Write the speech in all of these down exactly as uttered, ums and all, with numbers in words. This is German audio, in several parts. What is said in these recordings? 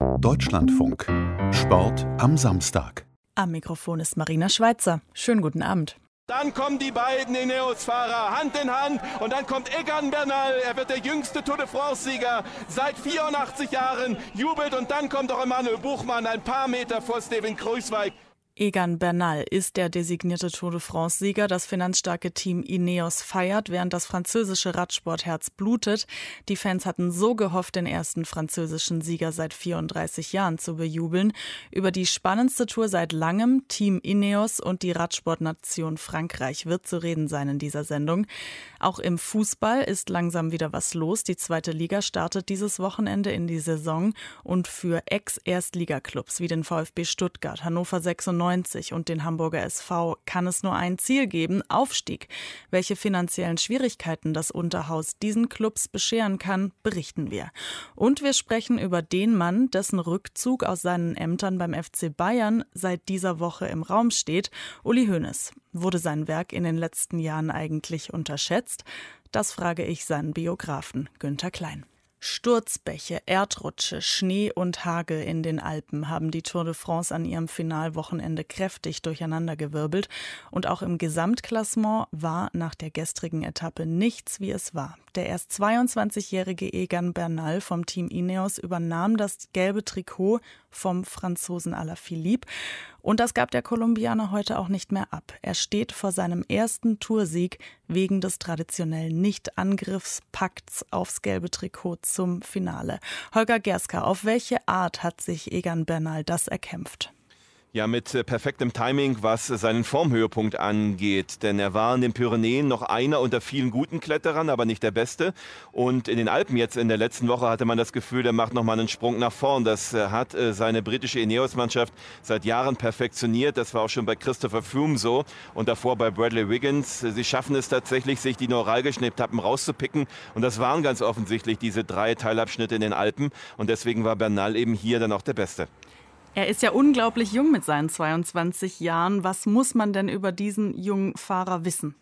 Deutschlandfunk. Sport am Samstag. Am Mikrofon ist Marina Schweizer. Schönen guten Abend. Dann kommen die beiden Ineos-Fahrer Hand in Hand und dann kommt Egan Bernal. Er wird der jüngste Tour de France-Sieger seit vierundachtzig Jahren, jubelt und dann kommt auch Emanuel Buchmann ein paar Meter vor Steven Kruijswijk. Egan Bernal ist der designierte Tour de France-Sieger. Das finanzstarke Team Ineos feiert, während das französische Radsportherz blutet. Die Fans hatten so gehofft, den ersten französischen Sieger seit vierunddreißig Jahren zu bejubeln. Über die spannendste Tour seit langem, Team Ineos und die Radsportnation Frankreich wird zu reden sein in dieser Sendung. Auch im Fußball ist langsam wieder was los. Die zweite Liga startet dieses Wochenende in die Saison. Und für Ex-Erstligaklubs wie den VfB Stuttgart, Hannover sechsundneunzig und den Hamburger S V kann es nur ein Ziel geben: Aufstieg. Welche finanziellen Schwierigkeiten das Unterhaus diesen Clubs bescheren kann, berichten wir. Und wir sprechen über den Mann, dessen Rückzug aus seinen Ämtern beim F C Bayern seit dieser Woche im Raum steht: Uli Hoeneß. Wurde sein Werk in den letzten Jahren eigentlich unterschätzt? Das frage ich seinen Biografen Günther Klein. Sturzbäche, Erdrutsche, Schnee und Hagel in den Alpen haben die Tour de France an ihrem Finalwochenende kräftig durcheinandergewirbelt. Und auch im Gesamtklassement war nach der gestrigen Etappe nichts, wie es war. Der erst zweiundzwanzigjährige Egan Bernal vom Team Ineos übernahm das gelbe Trikot vom Franzosen Alaphilippe. Und das gab der Kolumbianer heute auch nicht mehr ab. Er steht vor seinem ersten Toursieg wegen des traditionellen Nicht-Angriffspakts aufs gelbe Trikot zum Finale. Holger Gerska, auf welche Art hat sich Egan Bernal das erkämpft? Ja, mit äh, perfektem Timing, was äh, seinen Formhöhepunkt angeht. Denn er war in den Pyrenäen noch einer unter vielen guten Kletterern, aber nicht der Beste. Und in den Alpen jetzt in der letzten Woche hatte man das Gefühl, der macht nochmal einen Sprung nach vorn. Das äh, hat äh, seine britische Ineos-Mannschaft seit Jahren perfektioniert. Das war auch schon bei Christopher Froome so und davor bei Bradley Wiggins. Sie schaffen es tatsächlich, sich die neuralgischen Etappen rauszupicken. Und das waren ganz offensichtlich diese drei Teilabschnitte in den Alpen. Und deswegen war Bernal eben hier dann auch der Beste. Er ist ja unglaublich jung mit seinen zweiundzwanzig Jahren. Was muss man denn über diesen jungen Fahrer wissen?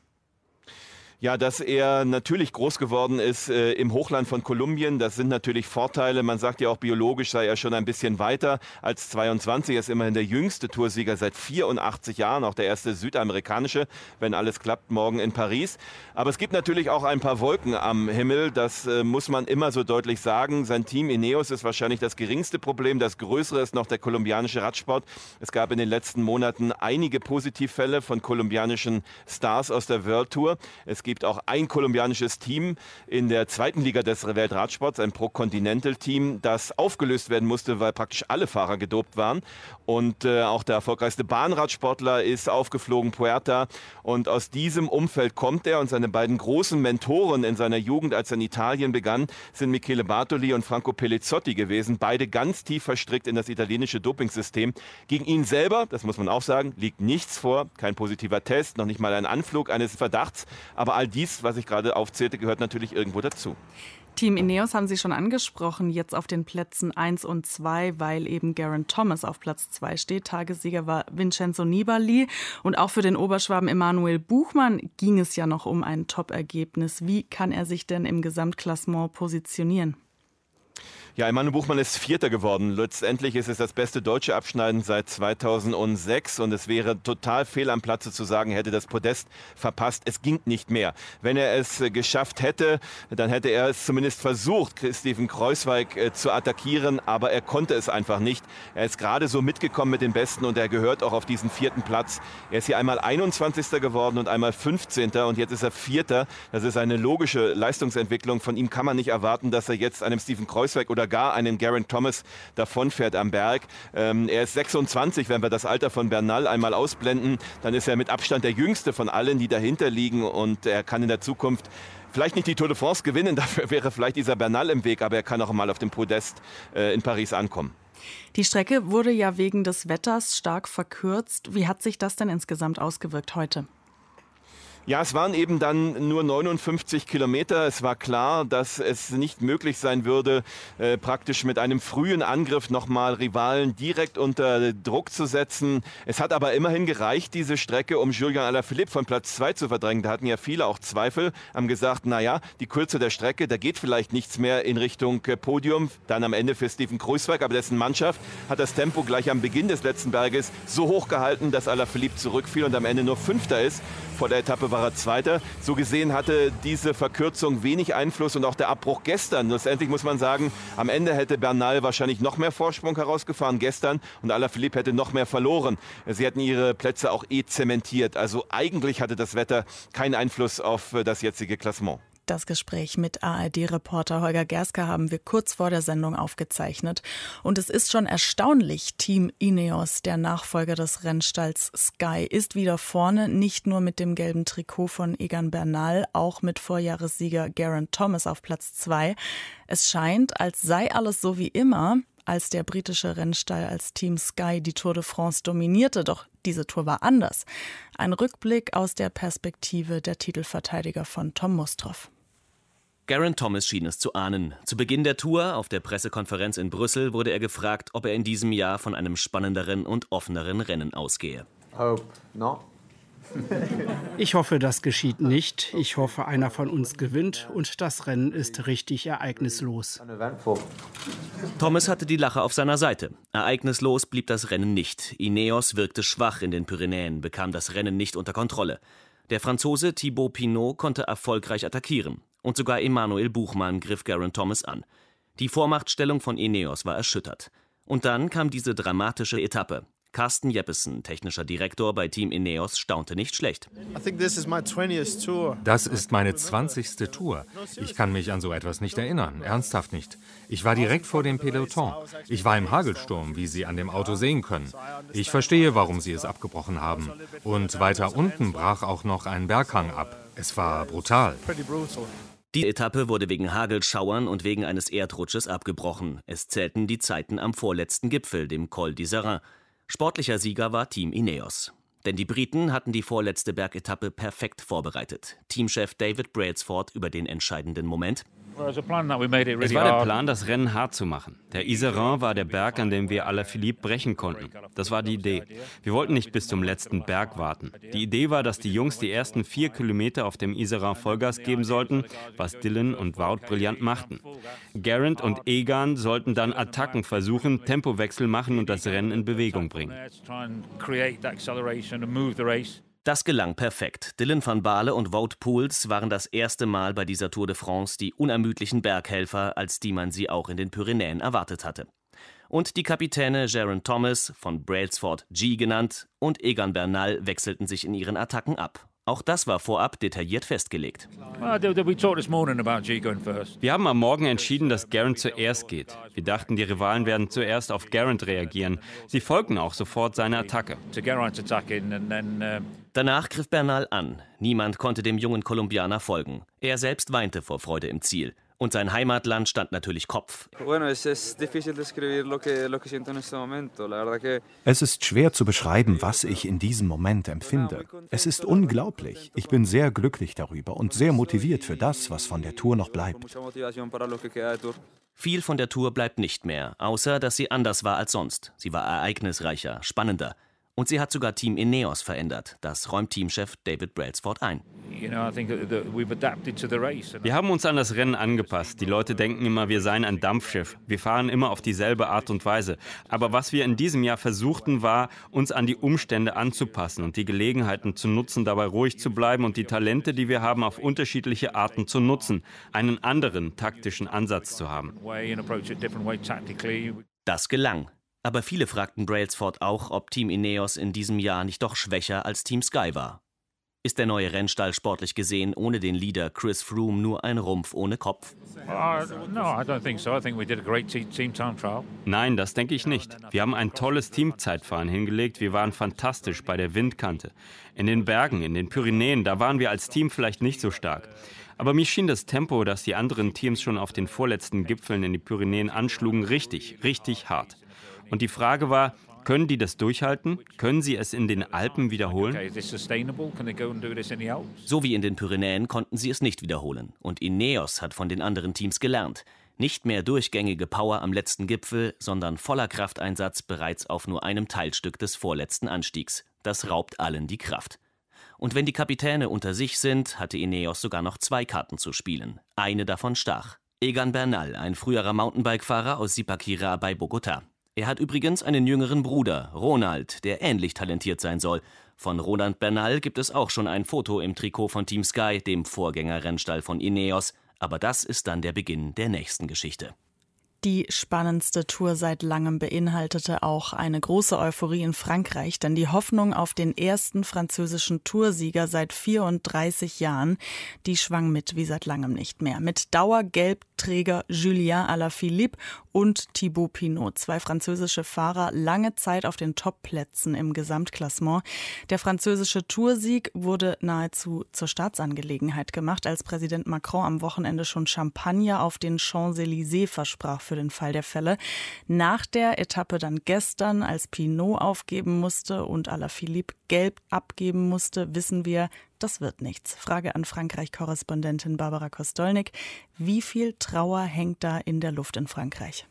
Ja, dass er natürlich groß geworden ist äh, im Hochland von Kolumbien, das sind natürlich Vorteile. Man sagt ja auch, biologisch sei er schon ein bisschen weiter als zweiundzwanzig. Er ist immerhin der jüngste Toursieger seit vierundachtzig Jahren, auch der erste südamerikanische, wenn alles klappt, morgen in Paris. Aber es gibt natürlich auch ein paar Wolken am Himmel, das äh, muss man immer so deutlich sagen. Sein Team Ineos ist wahrscheinlich das geringste Problem, das größere ist noch der kolumbianische Radsport. Es gab in den letzten Monaten einige Positivfälle von kolumbianischen Stars aus der World Tour. Es gibt Es gibt auch ein kolumbianisches Team in der zweiten Liga des Weltradsports, ein Pro-Continental-Team, das aufgelöst werden musste, weil praktisch alle Fahrer gedopt waren. Und äh, auch der erfolgreichste Bahnradsportler ist aufgeflogen, Puerta. Und aus diesem Umfeld kommt er. Und seine beiden großen Mentoren in seiner Jugend, als er in Italien begann, sind Michele Bartoli und Franco Pellizotti gewesen. Beide ganz tief verstrickt in das italienische Dopingsystem. Gegen ihn selber, das muss man auch sagen, liegt nichts vor. Kein positiver Test, noch nicht mal ein Anflug eines Verdachts. Aber all dies, was ich gerade aufzählte, gehört natürlich irgendwo dazu. Team Ineos haben Sie schon angesprochen, jetzt auf den Plätzen eins und zwei, weil eben Geraint Thomas auf Platz zwei steht. Tagessieger war Vincenzo Nibali und auch für den Oberschwaben Emanuel Buchmann ging es ja noch um ein Top-Ergebnis. Wie kann er sich denn im Gesamtklassement positionieren? Ja, Emanuel Buchmann ist Vierter geworden. Letztendlich ist es das beste deutsche Abschneiden seit zweitausendsechs und es wäre total fehl am Platze zu sagen, er hätte das Podest verpasst. Es ging nicht mehr. Wenn er es geschafft hätte, dann hätte er es zumindest versucht, Steven Kruijswijk zu attackieren, aber er konnte es einfach nicht. Er ist gerade so mitgekommen mit den Besten und er gehört auch auf diesen vierten Platz. Er ist hier einmal einundzwanzigster geworden und einmal fünfzehnter und jetzt ist er Vierter. Das ist eine logische Leistungsentwicklung. Von ihm kann man nicht erwarten, dass er jetzt einem Steven Kruijswijk oder gar einen Geraint Thomas davonfährt am Berg. Ähm, er ist sechsundzwanzig, wenn wir das Alter von Bernal einmal ausblenden, dann ist er mit Abstand der jüngste von allen, die dahinter liegen und er kann in der Zukunft vielleicht nicht die Tour de France gewinnen, dafür wäre vielleicht dieser Bernal im Weg, aber er kann auch mal auf dem Podest äh, in Paris ankommen. Die Strecke wurde ja wegen des Wetters stark verkürzt. Wie hat sich das denn insgesamt ausgewirkt heute? Ja, es waren eben dann nur neunundfünfzig Kilometer. Es war klar, dass es nicht möglich sein würde, äh, praktisch mit einem frühen Angriff nochmal Rivalen direkt unter Druck zu setzen. Es hat aber immerhin gereicht, diese Strecke, um Julian Alaphilippe von Platz zwei zu verdrängen. Da hatten ja viele auch Zweifel, haben gesagt, naja, die Kürze der Strecke, da geht vielleicht nichts mehr in Richtung äh, Podium. Dann am Ende für Steven Kruijswijk, aber dessen Mannschaft hat das Tempo gleich am Beginn des letzten Berges so hoch gehalten, dass Alaphilippe zurückfiel und am Ende nur Fünfter ist. Vor der Etappe war er Zweiter. So gesehen hatte diese Verkürzung wenig Einfluss und auch der Abbruch gestern. Letztendlich muss man sagen, am Ende hätte Bernal wahrscheinlich noch mehr Vorsprung herausgefahren gestern und Alaphilippe hätte noch mehr verloren. Sie hätten ihre Plätze auch eh zementiert. Also eigentlich hatte das Wetter keinen Einfluss auf das jetzige Klassement. Das Gespräch mit A R D-Reporter Holger Gerska haben wir kurz vor der Sendung aufgezeichnet. Und es ist schon erstaunlich, Team Ineos, der Nachfolger des Rennstalls Sky, ist wieder vorne, nicht nur mit dem gelben Trikot von Egan Bernal, auch mit Vorjahressieger Geraint Thomas auf Platz zwei. Es scheint, als sei alles so wie immer, als der britische Rennstall als Team Sky die Tour de France dominierte, doch diese Tour war anders. Ein Rückblick aus der Perspektive der Titelverteidiger von Tom Mustroff. Geraint Thomas schien es zu ahnen. Zu Beginn der Tour, auf der Pressekonferenz in Brüssel, wurde er gefragt, ob er in diesem Jahr von einem spannenderen und offeneren Rennen ausgehe. Hope not. Ich hoffe, das geschieht nicht. Ich hoffe, einer von uns gewinnt und das Rennen ist richtig ereignislos. Thomas hatte die Lache auf seiner Seite. Ereignislos blieb das Rennen nicht. Ineos wirkte schwach in den Pyrenäen, bekam das Rennen nicht unter Kontrolle. Der Franzose Thibaut Pinot konnte erfolgreich attackieren. Und sogar Emanuel Buchmann griff Geraint Thomas an. Die Vormachtstellung von Ineos war erschüttert. Und dann kam diese dramatische Etappe. Carsten Jeppesen, technischer Direktor bei Team Ineos, staunte nicht schlecht. Das ist meine zwanzigste Tour. Ich kann mich an so etwas nicht erinnern, ernsthaft nicht. Ich war direkt vor dem Peloton. Ich war im Hagelsturm, wie Sie an dem Auto sehen können. Ich verstehe, warum Sie es abgebrochen haben. Und weiter unten brach auch noch ein Berghang ab. Es war brutal. Die Etappe wurde wegen Hagelschauern und wegen eines Erdrutsches abgebrochen. Es zählten die Zeiten am vorletzten Gipfel, dem Col d'Iserin. Sportlicher Sieger war Team Ineos. Denn die Briten hatten die vorletzte Bergetappe perfekt vorbereitet. Teamchef David Brailsford über den entscheidenden Moment. Es war der Plan, das Rennen hart zu machen. Der Iserin war der Berg, an dem wir Alaphilippe brechen konnten. Das war die Idee. Wir wollten nicht bis zum letzten Berg warten. Die Idee war, dass die Jungs die ersten vier Kilometer auf dem Iserin Vollgas geben sollten, was Dylan und Wout brillant machten. Geraint und Egan sollten dann Attacken versuchen, Tempowechsel machen und das Rennen in Bewegung bringen. Das gelang perfekt. Dylan van Baarle und Wout Poels waren das erste Mal bei dieser Tour de France die unermüdlichen Berghelfer, als die man sie auch in den Pyrenäen erwartet hatte. Und die Kapitäne Geraint Thomas, von Brailsford G genannt, und Egan Bernal wechselten sich in ihren Attacken ab. Auch das war vorab detailliert festgelegt. Wir haben am Morgen entschieden, dass Geraint zuerst geht. Wir dachten, die Rivalen werden zuerst auf Geraint reagieren. Sie folgten auch sofort seiner Attacke. Danach griff Bernal an. Niemand konnte dem jungen Kolumbianer folgen. Er selbst weinte vor Freude im Ziel. Und sein Heimatland stand natürlich Kopf. Es ist schwer zu beschreiben, was ich in diesem Moment empfinde. Es ist unglaublich. Ich bin sehr glücklich darüber und sehr motiviert für das, was von der Tour noch bleibt. Viel von der Tour bleibt nicht mehr, außer dass sie anders war als sonst. Sie war ereignisreicher, spannender. Und sie hat sogar Team Ineos verändert. Das räumt Teamchef David Brailsford ein. Wir haben uns an das Rennen angepasst. Die Leute denken immer, wir seien ein Dampfschiff. Wir fahren immer auf dieselbe Art und Weise. Aber was wir in diesem Jahr versuchten, war, uns an die Umstände anzupassen und die Gelegenheiten zu nutzen, dabei ruhig zu bleiben und die Talente, die wir haben, auf unterschiedliche Arten zu nutzen. Einen anderen taktischen Ansatz zu haben. Das gelang. Aber viele fragten Brailsford auch, ob Team Ineos in diesem Jahr nicht doch schwächer als Team Sky war. Ist der neue Rennstall sportlich gesehen ohne den Leader Chris Froome nur ein Rumpf ohne Kopf? Nein, das denke ich nicht. Wir haben ein tolles Teamzeitfahren hingelegt. Wir waren fantastisch bei der Windkante. In den Bergen, in den Pyrenäen, da waren wir als Team vielleicht nicht so stark. Aber mir schien das Tempo, das die anderen Teams schon auf den vorletzten Gipfeln in die Pyrenäen anschlugen, richtig, richtig hart. Und die Frage war, Können die das durchhalten? Können sie es in den Alpen wiederholen? So wie in den Pyrenäen konnten sie es nicht wiederholen. Und Ineos hat von den anderen Teams gelernt. Nicht mehr durchgängige Power am letzten Gipfel, sondern voller Krafteinsatz bereits auf nur einem Teilstück des vorletzten Anstiegs. Das raubt allen die Kraft. Und wenn die Kapitäne unter sich sind, hatte Ineos sogar noch zwei Karten zu spielen. Eine davon stach. Egan Bernal, ein früherer Mountainbike-Fahrer aus Zipaquirá bei Bogotá. Er hat übrigens einen jüngeren Bruder, Ronald, der ähnlich talentiert sein soll. Von Roland Bernal gibt es auch schon ein Foto im Trikot von Team Sky, dem Vorgängerrennstall von Ineos. Aber das ist dann der Beginn der nächsten Geschichte. Die spannendste Tour seit langem beinhaltete auch eine große Euphorie in Frankreich, denn die Hoffnung auf den ersten französischen Toursieger seit vierunddreißig Jahren, die schwang mit wie seit langem nicht mehr. Mit Dauergelbträger Julien Alaphilippe und Thibaut Pinot, zwei französische Fahrer, lange Zeit auf den Top-Plätzen im Gesamtklassement. Der französische Toursieg wurde nahezu zur Staatsangelegenheit gemacht, als Präsident Macron am Wochenende schon Champagner auf den Champs-Élysées versprach für den Fall der Fälle. Nach der Etappe dann gestern, als Pinot aufgeben musste und Alaphilippe gelb abgeben musste, wissen wir, das wird nichts. Frage an Frankreich-Korrespondentin Barbara Kostolnik. Wie viel Trauer hängt da in der Luft in Frankreich?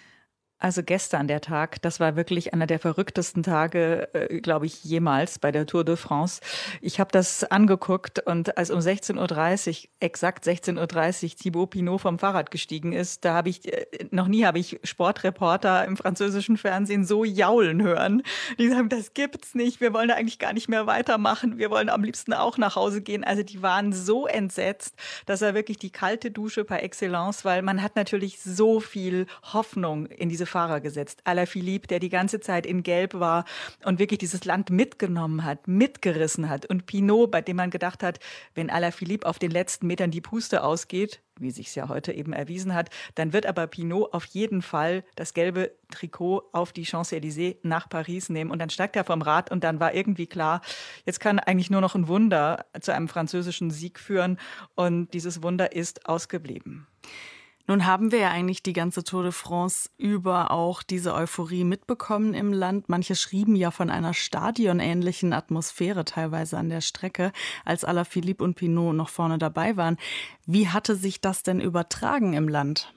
Also gestern der Tag, das war wirklich einer der verrücktesten Tage, äh, glaube ich, jemals bei der Tour de France. Ich habe das angeguckt und als um sechzehn Uhr dreißig, exakt sechzehn Uhr dreißig, Thibaut Pinot vom Fahrrad gestiegen ist, da habe ich, äh, noch nie habe ich Sportreporter im französischen Fernsehen so jaulen hören. Die sagen, das gibt's nicht, wir wollen da eigentlich gar nicht mehr weitermachen, wir wollen am liebsten auch nach Hause gehen. Also die waren so entsetzt, dass er wirklich die kalte Dusche par excellence, weil man hat natürlich so viel Hoffnung in diese Fahrer gesetzt. Alaphilippe, der die ganze Zeit in Gelb war und wirklich dieses Land mitgenommen hat, mitgerissen hat. Und Pinot, bei dem man gedacht hat, wenn Alaphilippe auf den letzten Metern die Puste ausgeht, wie sich's ja heute eben erwiesen hat, dann wird aber Pinot auf jeden Fall das gelbe Trikot auf die Champs-Élysées nach Paris nehmen. Und dann steigt er vom Rad und dann war irgendwie klar, jetzt kann eigentlich nur noch ein Wunder zu einem französischen Sieg führen. Und dieses Wunder ist ausgeblieben. Nun haben wir ja eigentlich die ganze Tour de France über auch diese Euphorie mitbekommen im Land. Manche schrieben ja von einer stadionähnlichen Atmosphäre teilweise an der Strecke, als Alaphilippe und Pinot noch vorne dabei waren. Wie hatte sich das denn übertragen im Land?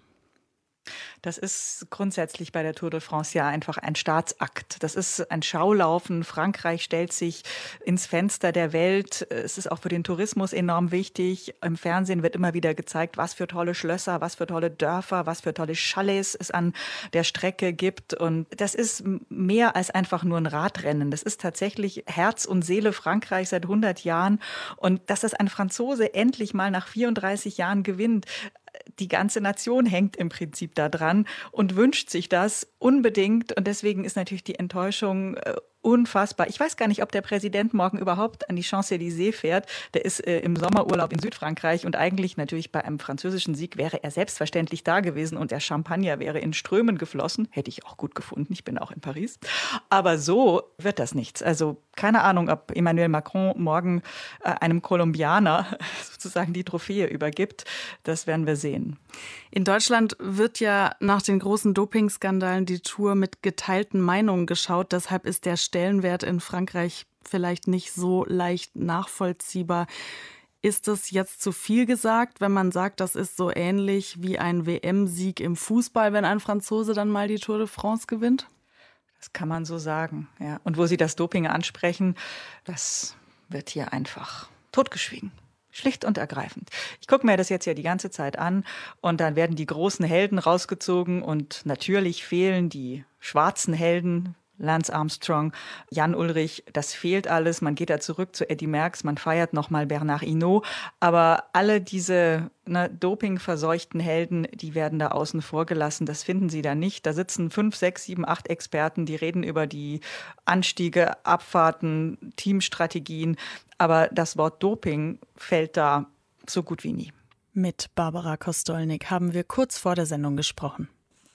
Das ist grundsätzlich bei der Tour de France ja einfach ein Staatsakt. Das ist ein Schaulaufen. Frankreich stellt sich ins Fenster der Welt. Es ist auch für den Tourismus enorm wichtig. Im Fernsehen wird immer wieder gezeigt, was für tolle Schlösser, was für tolle Dörfer, was für tolle Chalets es an der Strecke gibt. Und das ist mehr als einfach nur ein Radrennen. Das ist tatsächlich Herz und Seele Frankreich seit hundert Jahren. Und dass das ein Franzose endlich mal nach vierunddreißig Jahren gewinnt, die ganze Nation hängt im Prinzip da dran und wünscht sich das unbedingt. Und deswegen ist natürlich die Enttäuschung äh, unfassbar. Ich weiß gar nicht, ob der Präsident morgen überhaupt an die Champs-Élysées fährt. Der ist äh, im Sommerurlaub in Südfrankreich und eigentlich natürlich bei einem französischen Sieg wäre er selbstverständlich da gewesen und der Champagner wäre in Strömen geflossen. Hätte ich auch gut gefunden. Ich bin auch in Paris. Aber so wird das nichts. Also keine Ahnung, ob Emmanuel Macron morgen äh, einem Kolumbianer sozusagen die Trophäe übergibt. Das werden wir sehen. In Deutschland wird ja nach den großen Dopingskandalen die Tour mit geteilten Meinungen geschaut. Deshalb ist der Stellenwert in Frankreich vielleicht nicht so leicht nachvollziehbar. Ist es jetzt zu viel gesagt, wenn man sagt, das ist so ähnlich wie ein W M-Sieg im Fußball, wenn ein Franzose dann mal die Tour de France gewinnt? Das kann man so sagen, ja. Und wo Sie das Doping ansprechen, das wird hier einfach totgeschwiegen. Schlicht und ergreifend. Ich gucke mir das jetzt ja die ganze Zeit an und dann werden die großen Helden rausgezogen und natürlich fehlen die schwarzen Helden, Lance Armstrong, Jan Ullrich, das fehlt alles. Man geht da zurück zu Eddy Merckx, man feiert nochmal Bernard Hinault. Aber alle diese ne, dopingverseuchten Helden, die werden da außen vor gelassen. Das finden Sie da nicht. Da sitzen fünf, sechs, sieben, acht Experten, die reden über die Anstiege, Abfahrten, Teamstrategien. Aber das Wort Doping fällt da so gut wie nie. Mit Barbara Kostolnik haben wir kurz vor der Sendung gesprochen.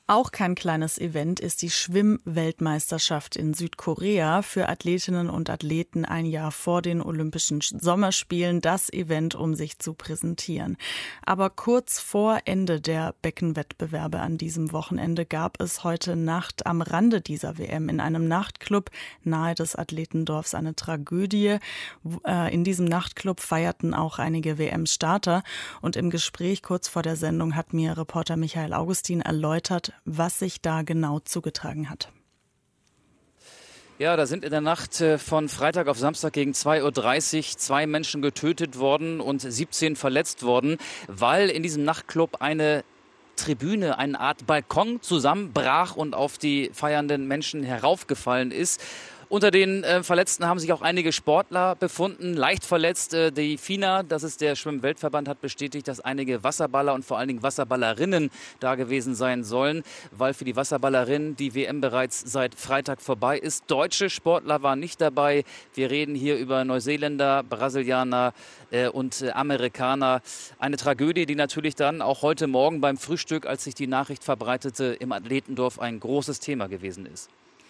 Auch kein kleines Event ist die Schwimm-Weltmeisterschaft in Südkorea. Für Athletinnen und Athleten ein Jahr vor den Olympischen Sommerspielen das Event, um sich zu präsentieren. Aber kurz vor Ende der Beckenwettbewerbe an diesem Wochenende gab es heute Nacht am Rande dieser W M in einem Nachtclub nahe des Athletendorfs eine Tragödie. In diesem Nachtclub feierten auch einige W M-Starter. Und im Gespräch kurz vor der Sendung hat mir Reporter Michael Augustin erläutert, was sich da genau zugetragen hat. Ja, da sind in der Nacht von Freitag auf Samstag gegen zwei Uhr dreißig zwei Menschen getötet worden und siebzehn verletzt worden, weil in diesem Nachtclub eine Tribüne, eine Art Balkon zusammenbrach und auf die feiernden Menschen heraufgefallen ist. Unter den äh, Verletzten haben sich auch einige Sportler befunden, leicht verletzt. Äh, die FINA, das ist der Schwimm-Weltverband, hat bestätigt, dass einige Wasserballer und vor allen Dingen Wasserballerinnen da gewesen sein sollen, weil für die Wasserballerinnen die W M bereits seit Freitag vorbei ist. Deutsche Sportler waren nicht dabei. Wir reden hier über Neuseeländer, Brasilianer äh, und äh, Amerikaner. Eine Tragödie, die natürlich dann auch heute Morgen beim Frühstück, als sich die Nachricht verbreitete, im Athletendorf ein großes Thema gewesen ist.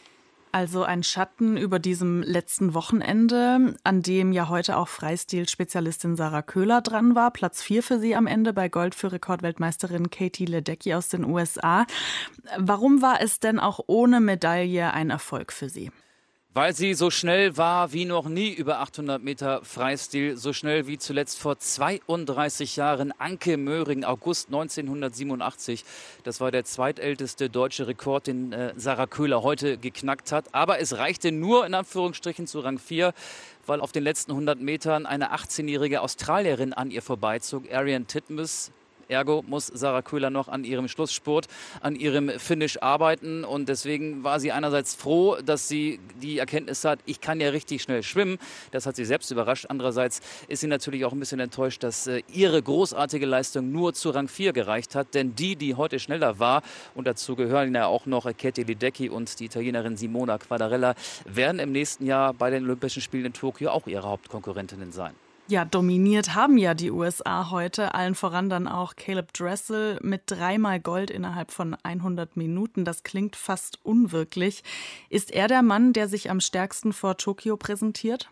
Also ein Schatten über diesem letzten Wochenende, an dem ja heute auch Freistil-Spezialistin Sarah Köhler dran war. Platz vier für sie am Ende bei Gold für Rekordweltmeisterin Katie Ledecky aus den U S A. Warum war es denn auch ohne Medaille ein Erfolg für sie? Weil sie so schnell war wie noch nie über achthundert Meter Freistil, so schnell wie zuletzt vor zweiunddreißig Jahren Anke Möhring, August neunzehnhundertsiebenundachtzig. Das war der zweitälteste deutsche Rekord, den äh, Sarah Köhler heute geknackt hat. Aber es reichte nur in Anführungsstrichen zu Rang vier, weil auf den letzten hundert Metern eine achtzehnjährige Australierin an ihr vorbeizog, Ariane Titmus. Ergo muss Sarah Köhler noch an ihrem Schlussspurt, an ihrem Finish arbeiten. Und deswegen war sie einerseits froh, dass sie die Erkenntnis hat, ich kann ja richtig schnell schwimmen. Das hat sie selbst überrascht. Andererseits ist sie natürlich auch ein bisschen enttäuscht, dass äh, ihre großartige Leistung nur zu Rang vier gereicht hat. Denn die, die heute schneller war, und dazu gehören ja auch noch Katie Ledecky und die Italienerin Simona Quadarella, werden im nächsten Jahr bei den Olympischen Spielen in Tokio auch ihre Hauptkonkurrentinnen sein. Ja, dominiert haben ja die U S A heute, allen voran dann auch Caleb Dressel mit dreimal Gold innerhalb von hundert Minuten. Das klingt fast unwirklich. Ist er der Mann, der sich am stärksten vor Tokio präsentiert?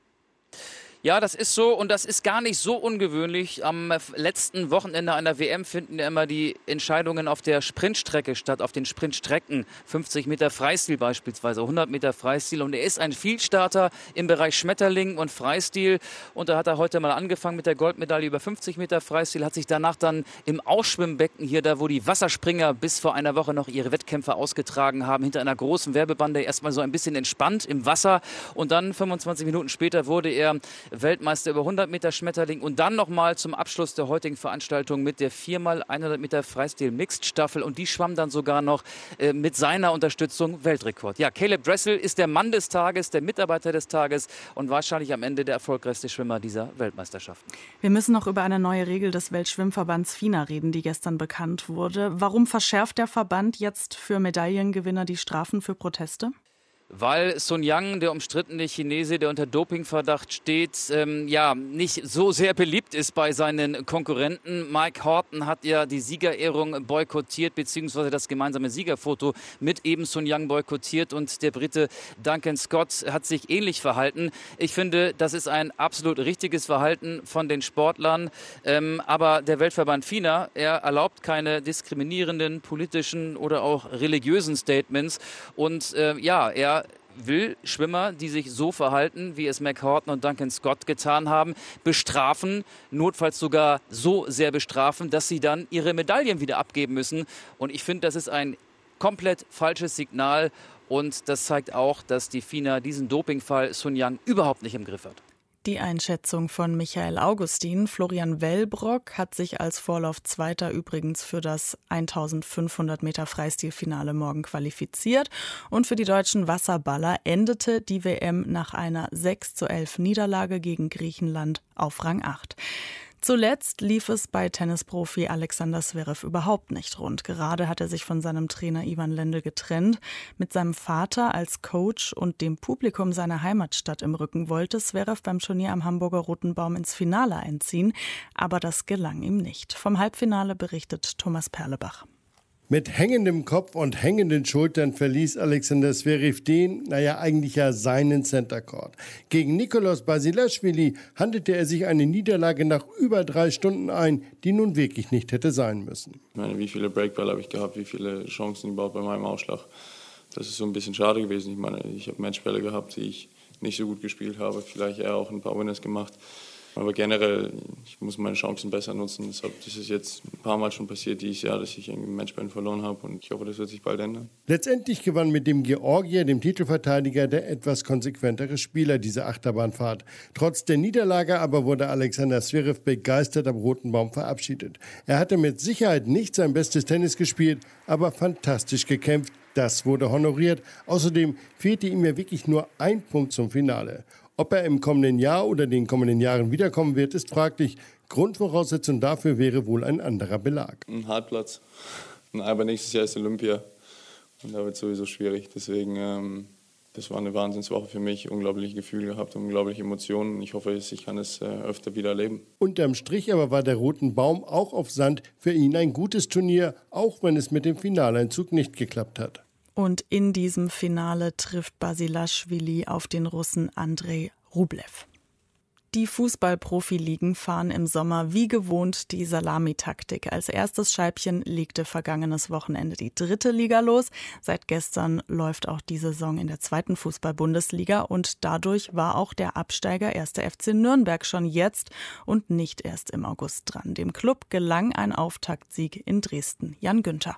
Ja, das ist so und das ist gar nicht so ungewöhnlich. Am letzten Wochenende einer W M finden ja immer die Entscheidungen auf der Sprintstrecke statt, auf den Sprintstrecken. fünfzig Meter Freistil beispielsweise, hundert Meter Freistil. Und er ist ein Vielstarter im Bereich Schmetterling und Freistil. Und da hat er heute mal angefangen mit der Goldmedaille über fünfzig Meter Freistil, hat sich danach dann im Ausschwimmbecken hier, da wo die Wasserspringer bis vor einer Woche noch ihre Wettkämpfe ausgetragen haben, hinter einer großen Werbebande erstmal so ein bisschen entspannt im Wasser. Und dann fünfundzwanzig Minuten später wurde er Weltmeister über hundert Meter Schmetterling und dann nochmal zum Abschluss der heutigen Veranstaltung mit der viermal hundert Meter Freistil Mixed Staffel und die schwamm dann sogar noch äh, mit seiner Unterstützung Weltrekord. Ja, Caleb Dressel ist der Mann des Tages, der Mitarbeiter des Tages und wahrscheinlich am Ende der erfolgreichste Schwimmer dieser Weltmeisterschaften. Wir müssen noch über eine neue Regel des Weltschwimmverbands FINA reden, die gestern bekannt wurde. Warum verschärft der Verband jetzt für Medaillengewinner die Strafen für Proteste? Weil Sun Yang, der umstrittene Chinese, der unter Dopingverdacht steht, ähm, ja, nicht so sehr beliebt ist bei seinen Konkurrenten. Mike Horton hat ja die Siegerehrung boykottiert, beziehungsweise das gemeinsame Siegerfoto mit eben Sun Yang boykottiert und der Brite Duncan Scott hat sich ähnlich verhalten. Ich finde, das ist ein absolut richtiges Verhalten von den Sportlern, ähm, aber der Weltverband FINA, er erlaubt keine diskriminierenden politischen oder auch religiösen Statements und äh, ja, er will Schwimmer, die sich so verhalten, wie es Mac Horton und Duncan Scott getan haben, bestrafen, notfalls sogar so sehr bestrafen, dass sie dann ihre Medaillen wieder abgeben müssen. Und ich finde, das ist ein komplett falsches Signal und das zeigt auch, dass die FINA diesen Dopingfall Sun Yang überhaupt nicht im Griff hat. Die Einschätzung von Michael Augustin. Florian Wellbrock hat sich als Vorlaufzweiter übrigens für das eintausendfünfhundert Meter Freistilfinale morgen qualifiziert. Und für die deutschen Wasserballer endete die W M nach einer sechs zu elf Niederlage gegen Griechenland auf Rang acht. Zuletzt lief es bei Tennisprofi Alexander Zverev überhaupt nicht rund. Gerade hat er sich von seinem Trainer Ivan Lendl getrennt. Mit seinem Vater als Coach und dem Publikum seiner Heimatstadt im Rücken wollte Zverev beim Turnier am Hamburger Roten Baum ins Finale einziehen. Aber das gelang ihm nicht. Vom Halbfinale berichtet Thomas Perlebach. Mit hängendem Kopf und hängenden Schultern verließ Alexander Zverev den, naja, eigentlich ja seinen Center Court. Gegen Nikoloz Basilashvili handelte er sich eine Niederlage nach über drei Stunden ein, die nun wirklich nicht hätte sein müssen. Ich meine, wie viele Breakball habe ich gehabt, wie viele Chancen überhaupt bei meinem Ausschlag. Das ist so ein bisschen schade gewesen. Ich meine, ich habe Matchbälle gehabt, die ich nicht so gut gespielt habe, vielleicht eher auch ein paar Winners gemacht. Aber generell, ich muss meine Chancen besser nutzen. Deshalb, das ist jetzt ein paar Mal schon passiert dieses Jahr, dass ich irgendwie Matchball verloren habe. Und ich hoffe, das wird sich bald ändern. Letztendlich gewann mit dem Georgier, dem Titelverteidiger, der etwas konsequentere Spieler diese Achterbahnfahrt. Trotz der Niederlage aber wurde Alexander Zverev begeistert am Roten Baum verabschiedet. Er hatte mit Sicherheit nicht sein bestes Tennis gespielt, aber fantastisch gekämpft. Das wurde honoriert. Außerdem fehlte ihm ja wirklich nur ein Punkt zum Finale. Ob er im kommenden Jahr oder den kommenden Jahren wiederkommen wird, ist fraglich. Grundvoraussetzung dafür wäre wohl ein anderer Belag. Ein Hartplatz. Aber nächstes Jahr ist Olympia. Und da wird es sowieso schwierig. Deswegen, ähm, das war eine Wahnsinnswoche für mich. Unglaubliche Gefühle gehabt, unglaubliche Emotionen. Ich hoffe, ich kann es äh, öfter wieder erleben. Unterm Strich aber war der Roten Baum auch auf Sand für ihn ein gutes Turnier, auch wenn es mit dem Finaleinzug nicht geklappt hat. Und in diesem Finale trifft Basilashvili auf den Russen Andrei Rublev. Die Fußball-Profiligen fahren im Sommer wie gewohnt die Salamitaktik. Als erstes Scheibchen legte vergangenes Wochenende die dritte Liga los. Seit gestern läuft auch die Saison in der zweiten Fußball-Bundesliga und dadurch war auch der Absteiger erster F C Nürnberg schon jetzt und nicht erst im August dran. Dem Klub gelang ein Auftaktsieg in Dresden. Jan Günther.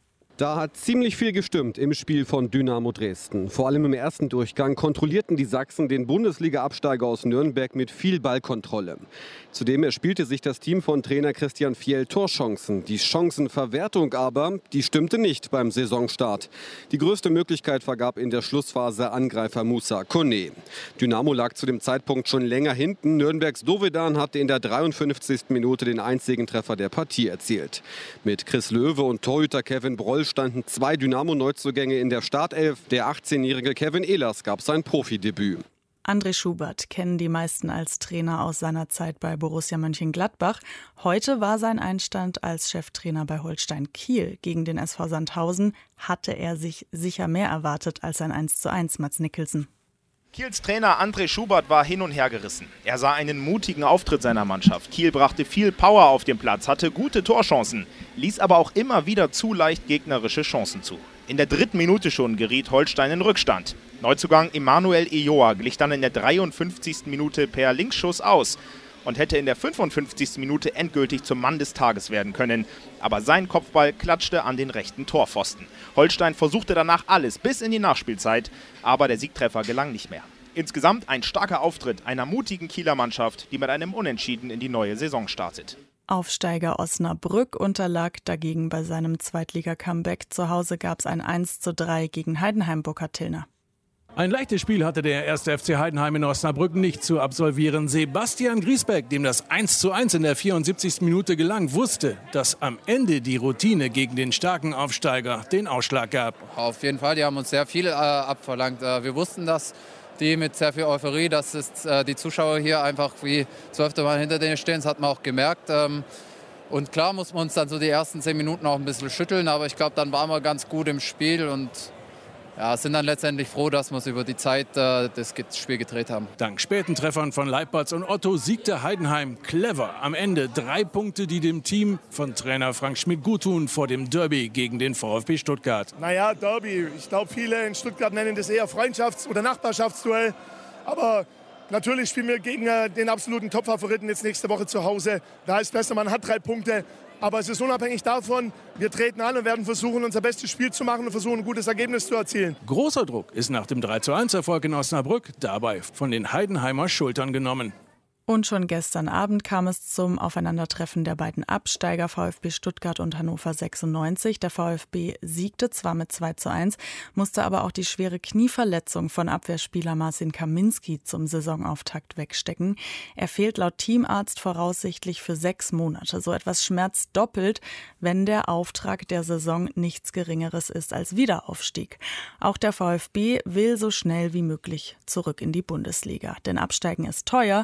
Da hat ziemlich viel gestimmt im Spiel von Dynamo Dresden. Vor allem im ersten Durchgang kontrollierten die Sachsen den Bundesliga-Absteiger aus Nürnberg mit viel Ballkontrolle. Zudem erspielte sich das Team von Trainer Christian Fjell Torchancen. Die Chancenverwertung aber, die stimmte nicht beim Saisonstart. Die größte Möglichkeit vergab in der Schlussphase Angreifer Moussa Kone. Dynamo lag zu dem Zeitpunkt schon länger hinten. Nürnbergs Dovedan hatte in der dreiundfünfzigsten Minute den einzigen Treffer der Partie erzielt. Mit Chris Löwe und Torhüter Kevin Broll standen zwei Dynamo-Neuzugänge in der Startelf. Der achtzehnjährige Kevin Ehlers gab sein Profidebüt. André Schubert kennen die meisten als Trainer aus seiner Zeit bei Borussia Mönchengladbach. Heute war sein Einstand als Cheftrainer bei Holstein Kiel. Gegen den S V Sandhausen hatte er sich sicher mehr erwartet als ein eins zu eins, Mats Nicholson. Kiels Trainer André Schubert war hin und her gerissen. Er sah einen mutigen Auftritt seiner Mannschaft. Kiel brachte viel Power auf den Platz, hatte gute Torchancen, ließ aber auch immer wieder zu leicht gegnerische Chancen zu. In der dritten Minute schon geriet Holstein in Rückstand. Neuzugang Emanuel Ejoa glich dann in der dreiundfünfzigsten Minute per Linksschuss aus und hätte in der fünfundfünfzigsten Minute endgültig zum Mann des Tages werden können. Aber sein Kopfball klatschte an den rechten Torpfosten. Holstein versuchte danach alles bis in die Nachspielzeit, aber der Siegtreffer gelang nicht mehr. Insgesamt ein starker Auftritt einer mutigen Kieler Mannschaft, die mit einem Unentschieden in die neue Saison startet. Aufsteiger Osnabrück unterlag dagegen bei seinem Zweitliga-Comeback. Zu Hause gab es ein eins zu drei gegen Heidenheim. Burkhard Tillner. Ein leichtes Spiel hatte der erste F C Heidenheim in Osnabrück nicht zu absolvieren. Sebastian Griesbeck, dem das eins zu eins in der vierundsiebzigsten Minute gelang, wusste, dass am Ende die Routine gegen den starken Aufsteiger den Ausschlag gab. Auf jeden Fall, die haben uns sehr viel äh, abverlangt. Äh, wir wussten, dass die mit sehr viel Euphorie, dass es, äh, die Zuschauer hier einfach wie zwölfte Mal hinter denen stehen. Das hat man auch gemerkt. Ähm, und klar muss man uns dann so die ersten zehn Minuten auch ein bisschen schütteln, aber ich glaube, dann waren wir ganz gut im Spiel und ja, sind dann letztendlich froh, dass wir es über die Zeit äh, das Spiel gedreht haben. Dank späten Treffern von Leipertz und Otto siegte Heidenheim clever. Am Ende drei Punkte, die dem Team von Trainer Frank Schmidt guttun vor dem Derby gegen den VfB Stuttgart. Naja, Derby. Ich glaube, viele in Stuttgart nennen das eher Freundschafts- oder Nachbarschaftsduell. Aber natürlich spielen wir gegen äh, den absoluten Top-Favoriten jetzt nächste Woche zu Hause. Da ist besser, man hat drei Punkte. Aber es ist unabhängig davon, wir treten an und werden versuchen, unser bestes Spiel zu machen und versuchen, ein gutes Ergebnis zu erzielen. Großer Druck ist nach dem drei zu eins Erfolg in Osnabrück dabei von den Heidenheimer Schultern genommen. Und schon gestern Abend kam es zum Aufeinandertreffen der beiden Absteiger VfB Stuttgart und Hannover sechsundneunzig. Der VfB siegte zwar mit zwei zu eins, musste aber auch die schwere Knieverletzung von Abwehrspieler Marcin Kaminski zum Saisonauftakt wegstecken. Er fehlt laut Teamarzt voraussichtlich für sechs Monate. So etwas schmerzt doppelt, wenn der Auftrag der Saison nichts Geringeres ist als Wiederaufstieg. Auch der VfB will so schnell wie möglich zurück in die Bundesliga. Denn Absteigen ist teuer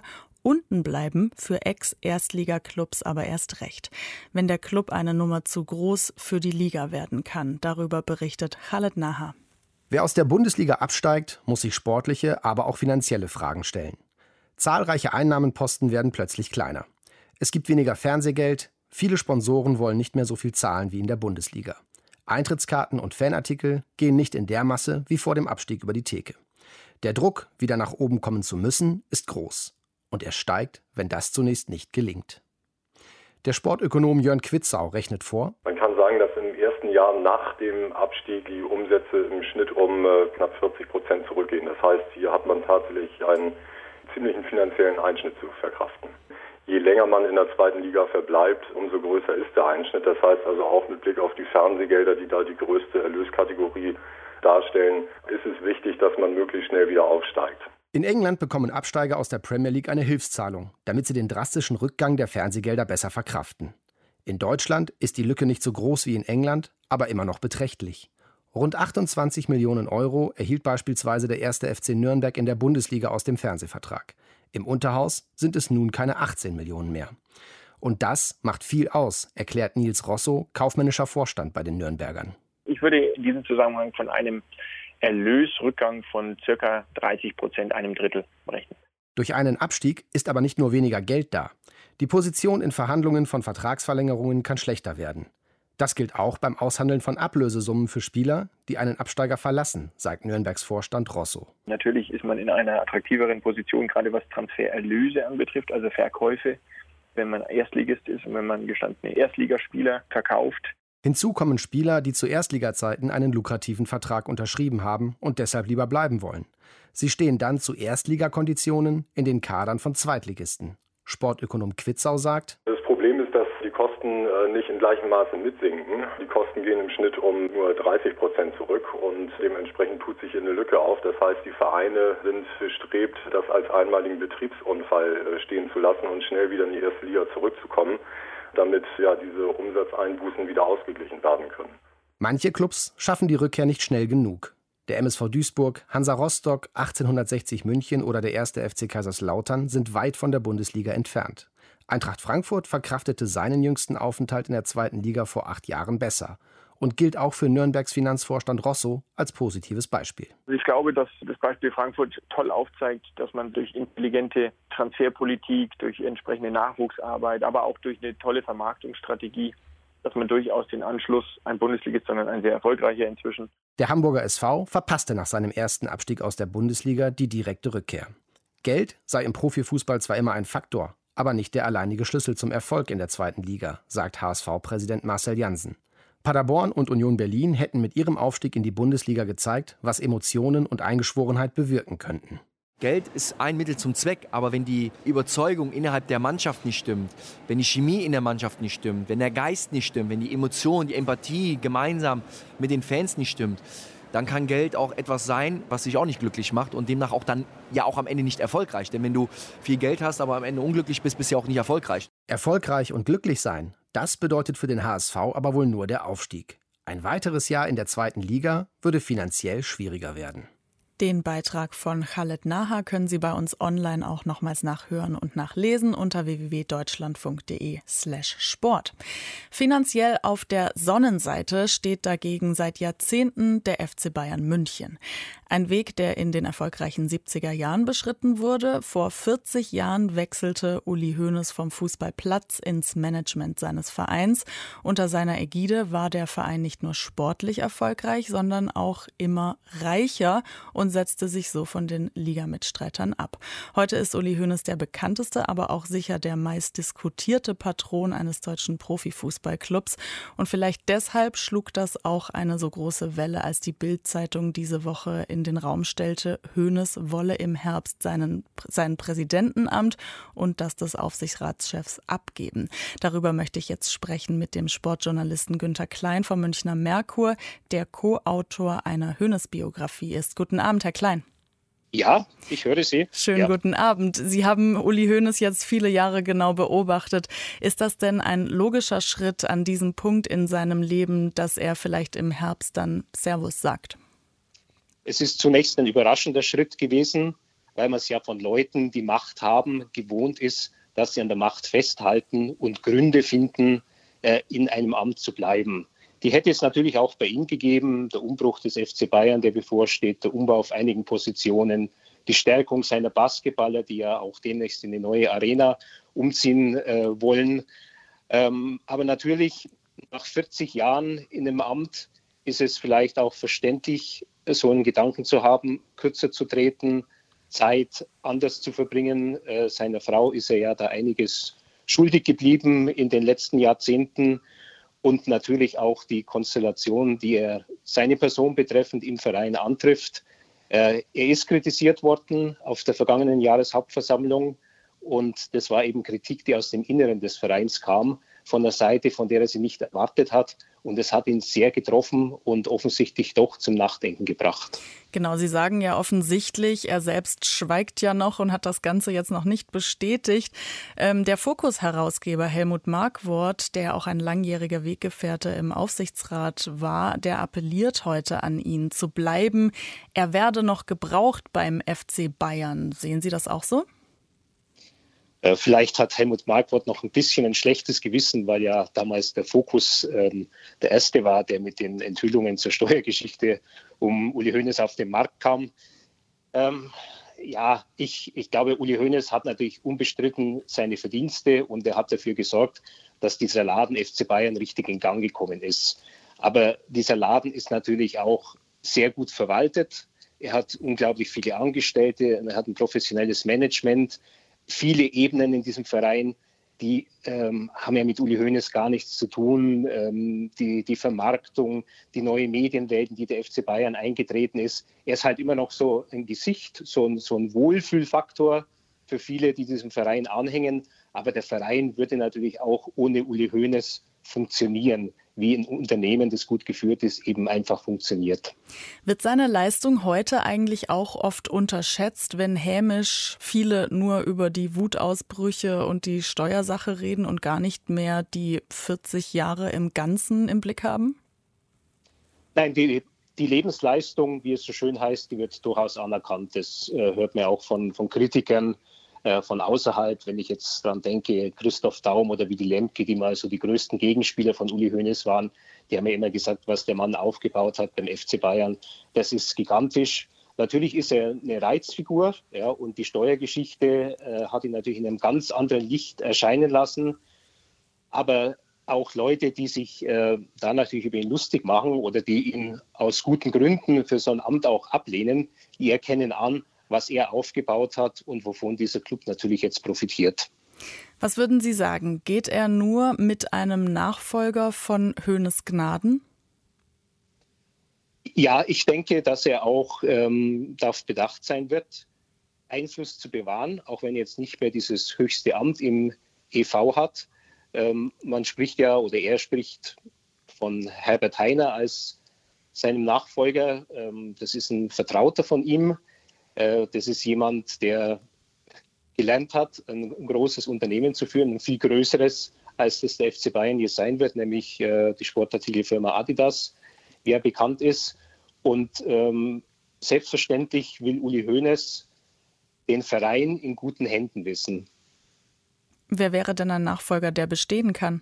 unten bleiben für Ex-Erstligaklubs aber erst recht, wenn der Club eine Nummer zu groß für die Liga werden kann. Darüber berichtet Khaled Nahar. Wer aus der Bundesliga absteigt, muss sich sportliche, aber auch finanzielle Fragen stellen. Zahlreiche Einnahmenposten werden plötzlich kleiner. Es gibt weniger Fernsehgeld, viele Sponsoren wollen nicht mehr so viel zahlen wie in der Bundesliga. Eintrittskarten und Fanartikel gehen nicht in der Masse wie vor dem Abstieg über die Theke. Der Druck, wieder nach oben kommen zu müssen, ist groß. Und er steigt, wenn das zunächst nicht gelingt. Der Sportökonom Jörn Quitzau rechnet vor: Man kann sagen, dass in den ersten Jahren nach dem Abstieg die Umsätze im Schnitt um äh, knapp vierzig Prozent zurückgehen. Das heißt, hier hat man tatsächlich einen ziemlichen finanziellen Einschnitt zu verkraften. Je länger man in der zweiten Liga verbleibt, umso größer ist der Einschnitt. Das heißt also auch mit Blick auf die Fernsehgelder, die da die größte Erlöskategorie darstellen, ist es wichtig, dass man möglichst schnell wieder aufsteigt. In England bekommen Absteiger aus der Premier League eine Hilfszahlung, damit sie den drastischen Rückgang der Fernsehgelder besser verkraften. In Deutschland ist die Lücke nicht so groß wie in England, aber immer noch beträchtlich. Rund achtundzwanzig Millionen Euro erhielt beispielsweise der erste F C Nürnberg in der Bundesliga aus dem Fernsehvertrag. Im Unterhaus sind es nun keine achtzehn Millionen mehr. Und das macht viel aus, erklärt Nils Rosso, kaufmännischer Vorstand bei den Nürnbergern. Ich würde in diesem Zusammenhang von einem Erlösrückgang von ca. dreißig Prozent, einem Drittel, rechnen. Durch einen Abstieg ist aber nicht nur weniger Geld da. Die Position in Verhandlungen von Vertragsverlängerungen kann schlechter werden. Das gilt auch beim Aushandeln von Ablösesummen für Spieler, die einen Absteiger verlassen, sagt Nürnbergs Vorstand Rosso. Natürlich ist man in einer attraktiveren Position, gerade was Transfererlöse anbetrifft, also Verkäufe, wenn man Erstligist ist und wenn man gestandene Erstligaspieler verkauft. Hinzu kommen Spieler, die zu Erstligazeiten einen lukrativen Vertrag unterschrieben haben und deshalb lieber bleiben wollen. Sie stehen dann zu Erstligakonditionen in den Kadern von Zweitligisten. Sportökonom Quitzau sagt: Das Problem ist, dass die Kosten nicht in gleichem Maße mitsinken. Die Kosten gehen im Schnitt um nur dreißig Prozent zurück und dementsprechend tut sich hier eine Lücke auf. Das heißt, die Vereine sind bestrebt, das als einmaligen Betriebsunfall stehen zu lassen und schnell wieder in die erste Liga zurückzukommen, damit ja diese Umsatzeinbußen wieder ausgeglichen werden können. Manche Clubs schaffen die Rückkehr nicht schnell genug. Der M S V Duisburg, Hansa Rostock, achtzehnhundertsechzig München oder der erste F C Kaiserslautern sind weit von der Bundesliga entfernt. Eintracht Frankfurt verkraftete seinen jüngsten Aufenthalt in der zweiten Liga vor acht Jahren besser und gilt auch für Nürnbergs Finanzvorstand Rosso als positives Beispiel. Ich glaube, dass das Beispiel Frankfurt toll aufzeigt, dass man durch intelligente Transferpolitik, durch entsprechende Nachwuchsarbeit, aber auch durch eine tolle Vermarktungsstrategie, dass man durchaus den Anschluss, ein Bundesligist, sondern ein sehr erfolgreicher inzwischen. Der Hamburger S V verpasste nach seinem ersten Abstieg aus der Bundesliga die direkte Rückkehr. Geld sei im Profifußball zwar immer ein Faktor, aber nicht der alleinige Schlüssel zum Erfolg in der zweiten Liga, sagt H S V-Präsident Marcel Jansen. Paderborn und Union Berlin hätten mit ihrem Aufstieg in die Bundesliga gezeigt, was Emotionen und Eingeschworenheit bewirken könnten. Geld ist ein Mittel zum Zweck, aber wenn die Überzeugung innerhalb der Mannschaft nicht stimmt, wenn die Chemie in der Mannschaft nicht stimmt, wenn der Geist nicht stimmt, wenn die Emotion, die Empathie gemeinsam mit den Fans nicht stimmt, dann kann Geld auch etwas sein, was dich auch nicht glücklich macht und demnach auch dann ja auch am Ende nicht erfolgreich. Denn wenn du viel Geld hast, aber am Ende unglücklich bist, bist du ja auch nicht erfolgreich. Erfolgreich und glücklich sein, das bedeutet für den H S V aber wohl nur der Aufstieg. Ein weiteres Jahr in der zweiten Liga würde finanziell schwieriger werden. Den Beitrag von Khaled Nahar können Sie bei uns online auch nochmals nachhören und nachlesen unter w w w punkt deutschlandfunk punkt de slash sport. Finanziell auf der Sonnenseite steht dagegen seit Jahrzehnten der F C Bayern München. Ein Weg, der in den erfolgreichen siebziger Jahren beschritten wurde. Vor vierzig Jahren wechselte Uli Hoeneß vom Fußballplatz ins Management seines Vereins. Unter seiner Ägide war der Verein nicht nur sportlich erfolgreich, sondern auch immer reicher und setzte sich so von den Ligamitstreitern ab. Heute ist Uli Hoeneß der bekannteste, aber auch sicher der meist diskutierte Patron eines deutschen Profifußballclubs. Und vielleicht deshalb schlug das auch eine so große Welle, als die Bild-Zeitung diese Woche in den Raum stellte, Hoeneß wolle im Herbst seinen, sein Präsidentenamt und das des Aufsichtsratschefs abgeben. Darüber möchte ich jetzt sprechen mit dem Sportjournalisten Günther Klein vom Münchner Merkur, der Co-Autor einer Hoeneß-Biografie ist. Guten Abend, Herr Klein. Ja, ich höre Sie. Schönen ja. Guten Abend. Sie haben Uli Hoeneß jetzt viele Jahre genau beobachtet. Ist das denn ein logischer Schritt an diesem Punkt in seinem Leben, dass er vielleicht im Herbst dann Servus sagt? Es ist zunächst ein überraschender Schritt gewesen, weil man es ja von Leuten, die Macht haben, gewohnt ist, dass sie an der Macht festhalten und Gründe finden, äh, in einem Amt zu bleiben. Die hätte es natürlich auch bei ihm gegeben, der Umbruch des F C Bayern, der bevorsteht, der Umbau auf einigen Positionen, die Stärkung seiner Basketballer, die ja auch demnächst in eine neue Arena umziehen äh, wollen. Ähm, aber natürlich, nach vierzig Jahren in einem Amt ist es vielleicht auch verständlich, so einen Gedanken zu haben, kürzer zu treten, Zeit anders zu verbringen. Äh, seiner Frau ist er ja da einiges schuldig geblieben in den letzten Jahrzehnten. Und natürlich auch die Konstellation, die er seine Person betreffend im Verein antrifft. Äh, er ist kritisiert worden auf der vergangenen Jahreshauptversammlung. Und das war eben Kritik, die aus dem Inneren des Vereins kam, von der Seite, von der er sie nicht erwartet hat. Und es hat ihn sehr getroffen und offensichtlich doch zum Nachdenken gebracht. Genau, Sie sagen ja offensichtlich, er selbst schweigt ja noch und hat das Ganze jetzt noch nicht bestätigt. Ähm, der Fokus-Herausgeber Helmut Markwort, der auch ein langjähriger Weggefährte im Aufsichtsrat war, der appelliert heute an ihn zu bleiben. Er werde noch gebraucht beim F C Bayern. Sehen Sie das auch so? Vielleicht hat Helmut Markwort noch ein bisschen ein schlechtes Gewissen, weil ja damals der Fokus ähm, der erste war, der mit den Enthüllungen zur Steuergeschichte um Uli Hoeneß auf den Markt kam. Ähm, ja, ich, ich glaube, Uli Hoeneß hat natürlich unbestritten seine Verdienste und er hat dafür gesorgt, dass dieser Laden F C Bayern richtig in Gang gekommen ist. Aber dieser Laden ist natürlich auch sehr gut verwaltet. Er hat unglaublich viele Angestellte, er hat ein professionelles Management. Viele Ebenen in diesem Verein, die ähm, haben ja mit Uli Hoeneß gar nichts zu tun. Ähm, die, die Vermarktung, die neue Medienwelt, in die der F C Bayern eingetreten ist. Er ist halt immer noch so ein Gesicht, so ein, so ein Wohlfühlfaktor für viele, die diesem Verein anhängen. Aber der Verein würde natürlich auch ohne Uli Hoeneß funktionieren, wie ein Unternehmen, das gut geführt ist, eben einfach funktioniert. Wird seine Leistung heute eigentlich auch oft unterschätzt, wenn hämisch viele nur über die Wutausbrüche und die Steuersache reden und gar nicht mehr die vierzig Jahre im Ganzen im Blick haben? Nein, die, die Lebensleistung, wie es so schön heißt, die wird durchaus anerkannt. Das äh, hört man auch von, von Kritikern von außerhalb, wenn ich jetzt daran denke, Christoph Daum oder Willy Lemke, die mal so die größten Gegenspieler von Uli Hoeneß waren, die haben ja immer gesagt, was der Mann aufgebaut hat beim F C Bayern, das ist gigantisch. Natürlich ist er eine Reizfigur, ja, und die Steuergeschichte äh, hat ihn natürlich in einem ganz anderen Licht erscheinen lassen. Aber auch Leute, die sich äh, da natürlich über ihn lustig machen oder die ihn aus guten Gründen für so ein Amt auch ablehnen, die erkennen an, was er aufgebaut hat und wovon dieser Club natürlich jetzt profitiert. Was würden Sie sagen? Geht er nur mit einem Nachfolger von Hoeneß Gnaden? Ja, ich denke, dass er auch ähm, darauf bedacht sein wird, Einfluss zu bewahren, auch wenn er jetzt nicht mehr dieses höchste Amt im E V hat. Ähm, man spricht ja, oder er spricht von Herbert Hainer als seinem Nachfolger. Ähm, das ist ein Vertrauter von ihm. Das ist jemand, der gelernt hat, ein großes Unternehmen zu führen, ein viel größeres, als das der F C Bayern hier sein wird, nämlich die Sportartikelfirma Adidas, wie er bekannt ist. Und ähm, selbstverständlich will Uli Hoeneß den Verein in guten Händen wissen. Wer wäre denn ein Nachfolger, der bestehen kann?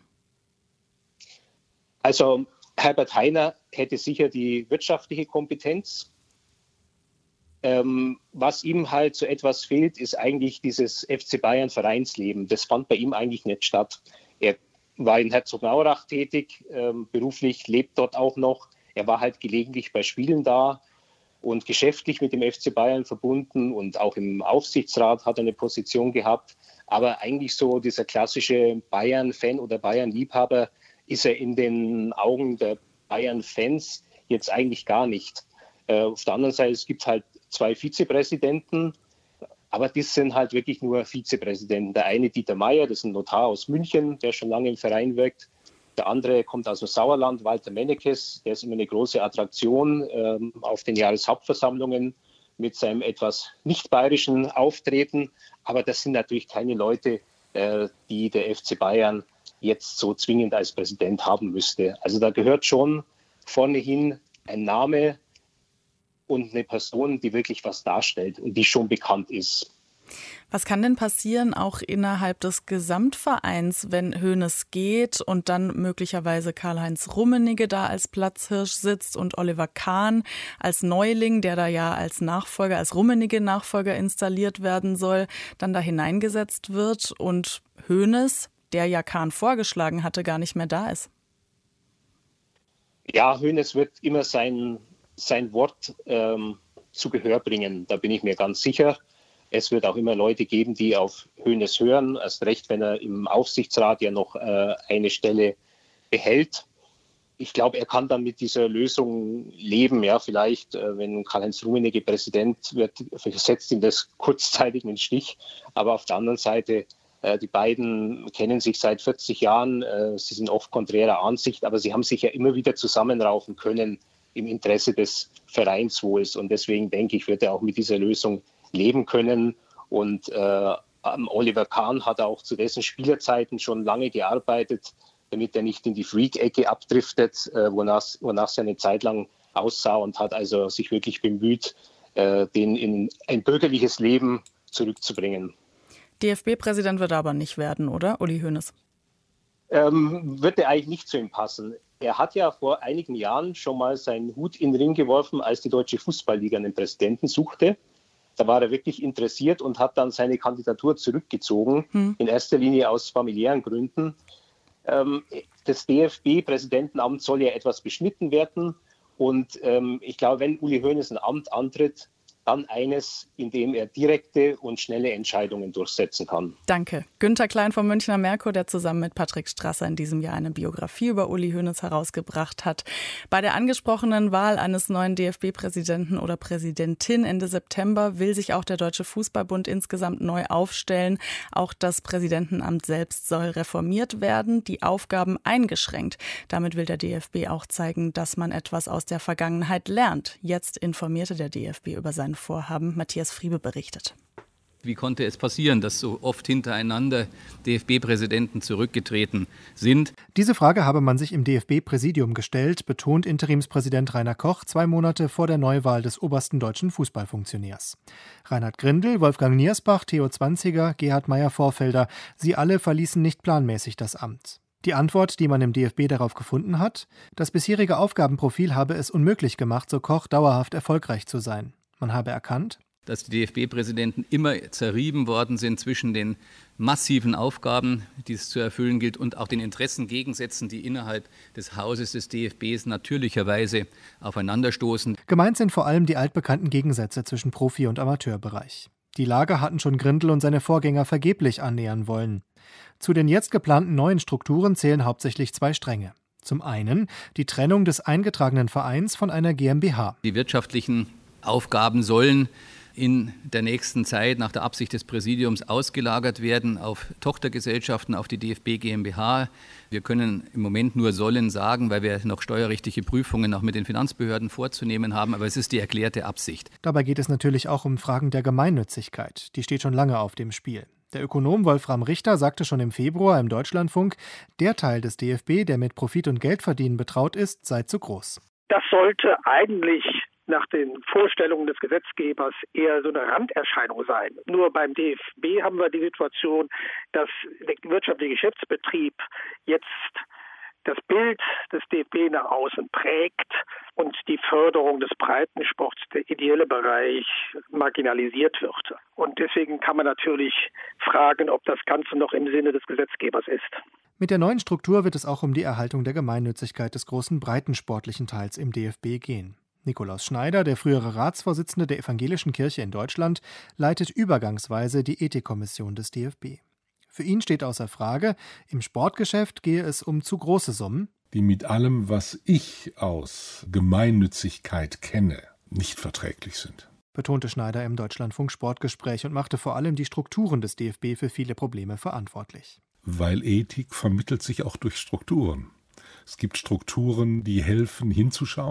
Also Herbert Hainer hätte sicher die wirtschaftliche Kompetenz. Ähm, was ihm halt so etwas fehlt, ist eigentlich dieses F C Bayern Vereinsleben. Das fand bei ihm eigentlich nicht statt. Er war in Herzogenaurach tätig, ähm, beruflich, lebt dort auch noch. Er war halt gelegentlich bei Spielen da und geschäftlich mit dem F C Bayern verbunden und auch im Aufsichtsrat hat er eine Position gehabt. Aber eigentlich so dieser klassische Bayern-Fan oder Bayern-Liebhaber ist er in den Augen der Bayern-Fans jetzt eigentlich gar nicht. Äh, auf der anderen Seite, es gibt halt zwei Vizepräsidenten, aber das sind halt wirklich nur Vizepräsidenten. Der eine Dieter Meier, das ist ein Notar aus München, der schon lange im Verein wirkt. Der andere kommt aus dem Sauerland, Walter Mennekes, der ist immer eine große Attraktion ähm, auf den Jahreshauptversammlungen mit seinem etwas nicht bayerischen Auftreten. Aber das sind natürlich keine Leute, äh, die der F C Bayern jetzt so zwingend als Präsident haben müsste. Also da gehört schon vorne hin ein Name, und eine Person, die wirklich was darstellt und die schon bekannt ist. Was kann denn passieren, auch innerhalb des Gesamtvereins, wenn Hoeneß geht und dann möglicherweise Karl-Heinz Rummenigge da als Platzhirsch sitzt und Oliver Kahn als Neuling, der da ja als Nachfolger, als Rummenigge-Nachfolger installiert werden soll, dann da hineingesetzt wird und Hoeneß, der ja Kahn vorgeschlagen hatte, gar nicht mehr da ist? Ja, Hoeneß wird immer sein, sein Wort ähm, zu Gehör bringen, da bin ich mir ganz sicher. Es wird auch immer Leute geben, die auf Hoeneß hören, erst recht, wenn er im Aufsichtsrat ja noch äh, eine Stelle behält. Ich glaube, er kann dann mit dieser Lösung leben. Ja, vielleicht, äh, wenn Karl-Heinz Rummenigge Präsident wird, versetzt ihn das kurzzeitig in den Stich. Aber auf der anderen Seite, äh, die beiden kennen sich seit vierzig Jahren. Äh, sie sind oft konträrer Ansicht, aber sie haben sich ja immer wieder zusammenraufen können im Interesse des Vereinswohls. Und deswegen denke ich, wird er auch mit dieser Lösung leben können. Und äh, Oliver Kahn hat auch zu dessen Spielerzeiten schon lange gearbeitet, damit er nicht in die Freak-Ecke abdriftet, äh, wonach, wonach es eine Zeit lang aussah, und hat also sich wirklich bemüht, äh, den in ein bürgerliches Leben zurückzubringen. D F B-Präsident wird er aber nicht werden, oder, Uli Hoeneß? Ähm, wird er eigentlich nicht zu ihm passen. Er hat ja vor einigen Jahren schon mal seinen Hut in den Ring geworfen, als die Deutsche Fußballliga einen Präsidenten suchte. Da war er wirklich interessiert und hat dann seine Kandidatur zurückgezogen, hm. in erster Linie aus familiären Gründen. Ähm, das D F B-Präsidentenamt soll ja etwas beschnitten werden. Und ähm, ich glaube, wenn Uli Hoeneß ein Amt antritt, dann eines, in dem er direkte und schnelle Entscheidungen durchsetzen kann. Danke. Günter Klein vom Münchner Merkur, der zusammen mit Patrick Strasser in diesem Jahr eine Biografie über Uli Hoeneß herausgebracht hat. Bei der angesprochenen Wahl eines neuen D F B-Präsidenten oder Präsidentin Ende September will sich auch der Deutsche Fußballbund insgesamt neu aufstellen. Auch das Präsidentenamt selbst soll reformiert werden, die Aufgaben eingeschränkt. Damit will der D F B auch zeigen, dass man etwas aus der Vergangenheit lernt. Jetzt informierte der D F B über seine Vorhaben. Matthias Friebe berichtet. Wie konnte es passieren, dass so oft hintereinander D F B-Präsidenten zurückgetreten sind? Diese Frage habe man sich im D F B-Präsidium gestellt, betont Interimspräsident Rainer Koch zwei Monate vor der Neuwahl des obersten deutschen Fußballfunktionärs. Reinhard Grindel, Wolfgang Niersbach, Theo Zwanziger, Gerhard Meyer-Vorfelder, sie alle verließen nicht planmäßig das Amt. Die Antwort, die man im D F B darauf gefunden hat: Das bisherige Aufgabenprofil habe es unmöglich gemacht, so Koch dauerhaft erfolgreich zu sein. Man habe erkannt, dass die D F B-Präsidenten immer zerrieben worden sind zwischen den massiven Aufgaben, die es zu erfüllen gilt, und auch den Interessengegensätzen, die innerhalb des Hauses des D F Bs natürlicherweise aufeinanderstoßen. Gemeint sind vor allem die altbekannten Gegensätze zwischen Profi- und Amateurbereich. Die Lager hatten schon Grindel und seine Vorgänger vergeblich annähern wollen. Zu den jetzt geplanten neuen Strukturen zählen hauptsächlich zwei Stränge. Zum einen die Trennung des eingetragenen Vereins von einer GmbH. Die wirtschaftlichen Aufgaben sollen in der nächsten Zeit nach der Absicht des Präsidiums ausgelagert werden auf Tochtergesellschaften, auf die D F B GmbH. Wir können im Moment nur sollen sagen, weil wir noch steuerrechtliche Prüfungen auch mit den Finanzbehörden vorzunehmen haben, aber es ist die erklärte Absicht. Dabei geht es natürlich auch um Fragen der Gemeinnützigkeit. Die steht schon lange auf dem Spiel. Der Ökonom Wolfram Richter sagte schon im Februar im Deutschlandfunk, der Teil des D F B, der mit Profit und Geldverdienen betraut ist, sei zu groß. Das sollte eigentlich nach den Vorstellungen des Gesetzgebers eher so eine Randerscheinung sein. Nur beim D F B haben wir die Situation, dass der wirtschaftliche Geschäftsbetrieb jetzt das Bild des D F B nach außen prägt und die Förderung des Breitensports, der ideelle Bereich, marginalisiert wird. Und deswegen kann man natürlich fragen, ob das Ganze noch im Sinne des Gesetzgebers ist. Mit der neuen Struktur wird es auch um die Erhaltung der Gemeinnützigkeit des großen breitensportlichen Teils im D F B gehen. Nikolaus Schneider, der frühere Ratsvorsitzende der Evangelischen Kirche in Deutschland, leitet übergangsweise die Ethikkommission des D F B. Für ihn steht außer Frage, im Sportgeschäft gehe es um zu große Summen, die mit allem, was ich aus Gemeinnützigkeit kenne, nicht verträglich sind, betonte Schneider im Deutschlandfunk Sportgespräch und machte vor allem die Strukturen des D F B für viele Probleme verantwortlich. Weil Ethik vermittelt sich auch durch Strukturen. Es gibt Strukturen, die helfen, hinzuschauen,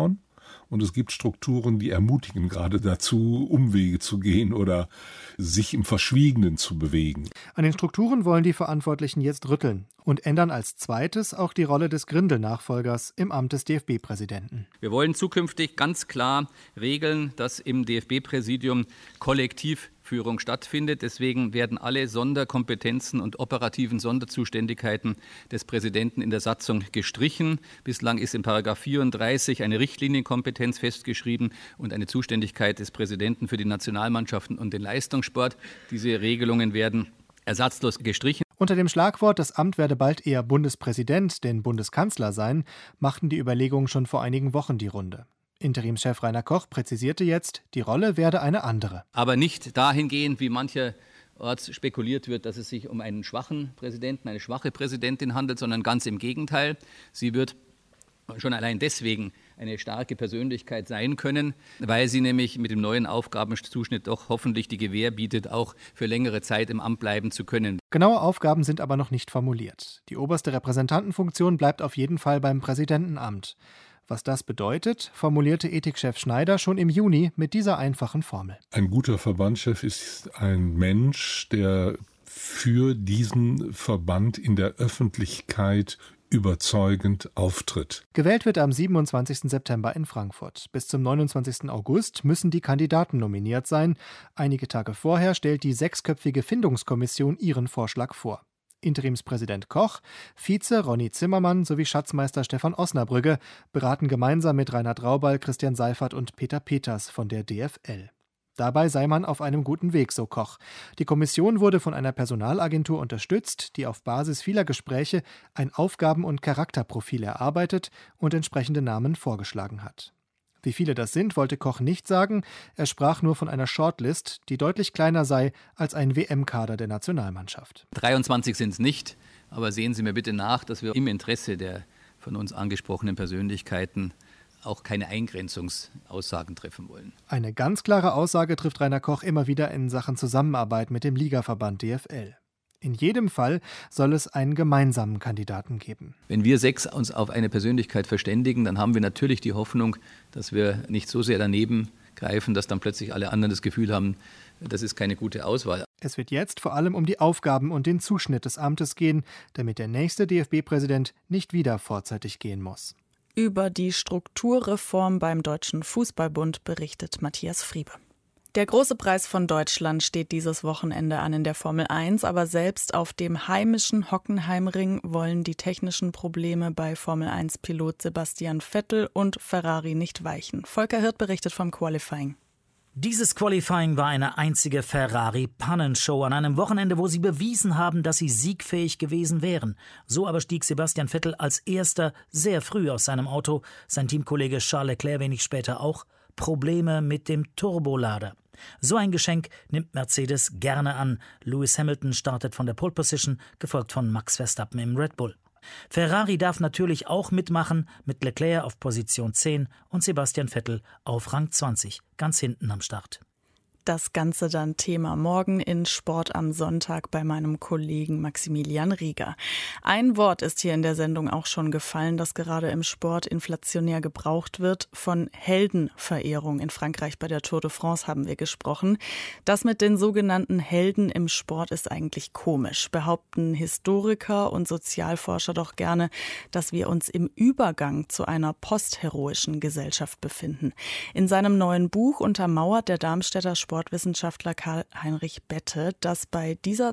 und es gibt Strukturen, die ermutigen gerade dazu, Umwege zu gehen oder sich im Verschwiegenen zu bewegen. An den Strukturen wollen die Verantwortlichen jetzt rütteln und ändern als zweites auch die Rolle des Grindel-Nachfolgers im Amt des D F B-Präsidenten. Wir wollen zukünftig ganz klar regeln, dass im D F B-Präsidium Kollektivführung stattfindet. Deswegen werden alle Sonderkompetenzen und operativen Sonderzuständigkeiten des Präsidenten in der Satzung gestrichen. Bislang ist in Paragraph vierunddreißig eine Richtlinienkompetenz festgeschrieben und eine Zuständigkeit des Präsidenten für die Nationalmannschaften und den Leistungssport. Diese Regelungen werden ersatzlos gestrichen. Unter dem Schlagwort, das Amt werde bald eher Bundespräsident denn Bundeskanzler sein, machten die Überlegungen schon vor einigen Wochen die Runde. Interimschef Rainer Koch präzisierte jetzt, die Rolle werde eine andere. Aber nicht dahingehend, wie mancherorts spekuliert wird, dass es sich um einen schwachen Präsidenten, eine schwache Präsidentin handelt, sondern ganz im Gegenteil. Sie wird schon allein deswegen eine starke Persönlichkeit sein können, weil sie nämlich mit dem neuen Aufgabenzuschnitt doch hoffentlich die Gewähr bietet, auch für längere Zeit im Amt bleiben zu können. Genaue Aufgaben sind aber noch nicht formuliert. Die oberste Repräsentantenfunktion bleibt auf jeden Fall beim Präsidentenamt. Was das bedeutet, formulierte Ethikchef Schneider schon im Juni mit dieser einfachen Formel. Ein guter Verbandschef ist ein Mensch, der für diesen Verband in der Öffentlichkeit überzeugend auftritt. Gewählt wird am siebenundzwanzigsten September in Frankfurt. Bis zum neunundzwanzigsten August müssen die Kandidaten nominiert sein. Einige Tage vorher stellt die sechsköpfige Findungskommission ihren Vorschlag vor. Interimspräsident Koch, Vize Ronny Zimmermann sowie Schatzmeister Stefan Osnabrügge beraten gemeinsam mit Reinhard Raubal, Christian Seifert und Peter Peters von der D F L. Dabei sei man auf einem guten Weg, so Koch. Die Kommission wurde von einer Personalagentur unterstützt, die auf Basis vieler Gespräche ein Aufgaben- und Charakterprofil erarbeitet und entsprechende Namen vorgeschlagen hat. Wie viele das sind, wollte Koch nicht sagen. Er sprach nur von einer Shortlist, die deutlich kleiner sei als ein W M-Kader der Nationalmannschaft. dreiundzwanzig sind es nicht, aber sehen Sie mir bitte nach, dass wir im Interesse der von uns angesprochenen Persönlichkeiten auch keine Eingrenzungsaussagen treffen wollen. Eine ganz klare Aussage trifft Rainer Koch immer wieder in Sachen Zusammenarbeit mit dem Ligaverband D F L. In jedem Fall soll es einen gemeinsamen Kandidaten geben. Wenn wir sechs uns auf eine Persönlichkeit verständigen, dann haben wir natürlich die Hoffnung, dass wir nicht so sehr daneben greifen, dass dann plötzlich alle anderen das Gefühl haben, das ist keine gute Auswahl. Es wird jetzt vor allem um die Aufgaben und den Zuschnitt des Amtes gehen, damit der nächste D F B-Präsident nicht wieder vorzeitig gehen muss. Über die Strukturreform beim Deutschen Fußballbund berichtet Matthias Friebe. Der große Preis von Deutschland steht dieses Wochenende an in der Formel eins, aber selbst auf dem heimischen Hockenheimring wollen die technischen Probleme bei Formel eins Pilot Sebastian Vettel und Ferrari nicht weichen. Volker Hirt berichtet vom Qualifying. Dieses Qualifying war eine einzige Ferrari-Pannenshow an einem Wochenende, wo sie bewiesen haben, dass sie siegfähig gewesen wären. So aber stieg Sebastian Vettel als erster sehr früh aus seinem Auto, sein Teamkollege Charles Leclerc wenig später auch. Probleme mit dem Turbolader. So ein Geschenk nimmt Mercedes gerne an. Lewis Hamilton startet von der Pole Position, gefolgt von Max Verstappen im Red Bull. Ferrari darf natürlich auch mitmachen, mit Leclerc auf Position zehn und Sebastian Vettel auf Rang zwanzig, ganz hinten am Start. Das Ganze dann Thema morgen in Sport am Sonntag bei meinem Kollegen Maximilian Rieger. Ein Wort ist hier in der Sendung auch schon gefallen, das gerade im Sport inflationär gebraucht wird. Von Heldenverehrung in Frankreich bei der Tour de France haben wir gesprochen. Das mit den sogenannten Helden im Sport ist eigentlich komisch, behaupten Historiker und Sozialforscher doch gerne, dass wir uns im Übergang zu einer postheroischen Gesellschaft befinden. In seinem neuen Buch untermauert der Darmstädter Sport Sportwissenschaftler Karl-Heinrich Bette, dass bei dieser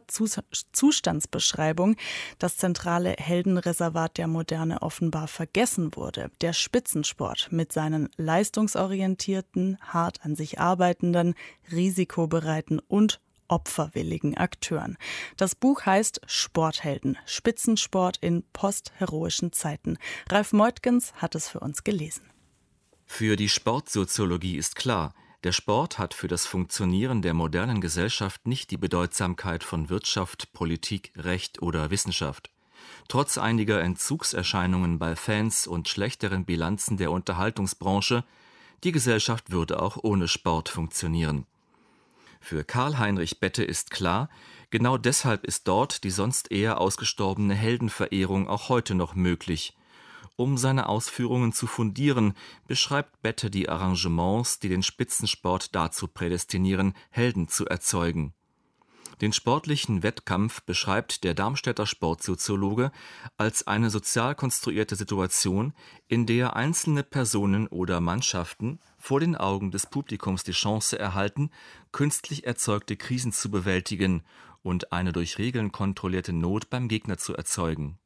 Zustandsbeschreibung das zentrale Heldenreservat der Moderne offenbar vergessen wurde. Der Spitzensport mit seinen leistungsorientierten, hart an sich arbeitenden, risikobereiten und opferwilligen Akteuren. Das Buch heißt Sporthelden, Spitzensport in postheroischen Zeiten. Ralf Meutgens hat es für uns gelesen. Für die Sportsoziologie ist klar, der Sport hat für das Funktionieren der modernen Gesellschaft nicht die Bedeutsamkeit von Wirtschaft, Politik, Recht oder Wissenschaft. Trotz einiger Entzugserscheinungen bei Fans und schlechteren Bilanzen der Unterhaltungsbranche, die Gesellschaft würde auch ohne Sport funktionieren. Für Karl-Heinrich Bette ist klar, genau deshalb ist dort die sonst eher ausgestorbene Heldenverehrung auch heute noch möglich. Um seine Ausführungen zu fundieren, beschreibt Bette die Arrangements, die den Spitzensport dazu prädestinieren, Helden zu erzeugen. Den sportlichen Wettkampf beschreibt der Darmstädter Sportsoziologe als eine sozial konstruierte Situation, in der einzelne Personen oder Mannschaften vor den Augen des Publikums die Chance erhalten, künstlich erzeugte Krisen zu bewältigen und eine durch Regeln kontrollierte Not beim Gegner zu erzeugen.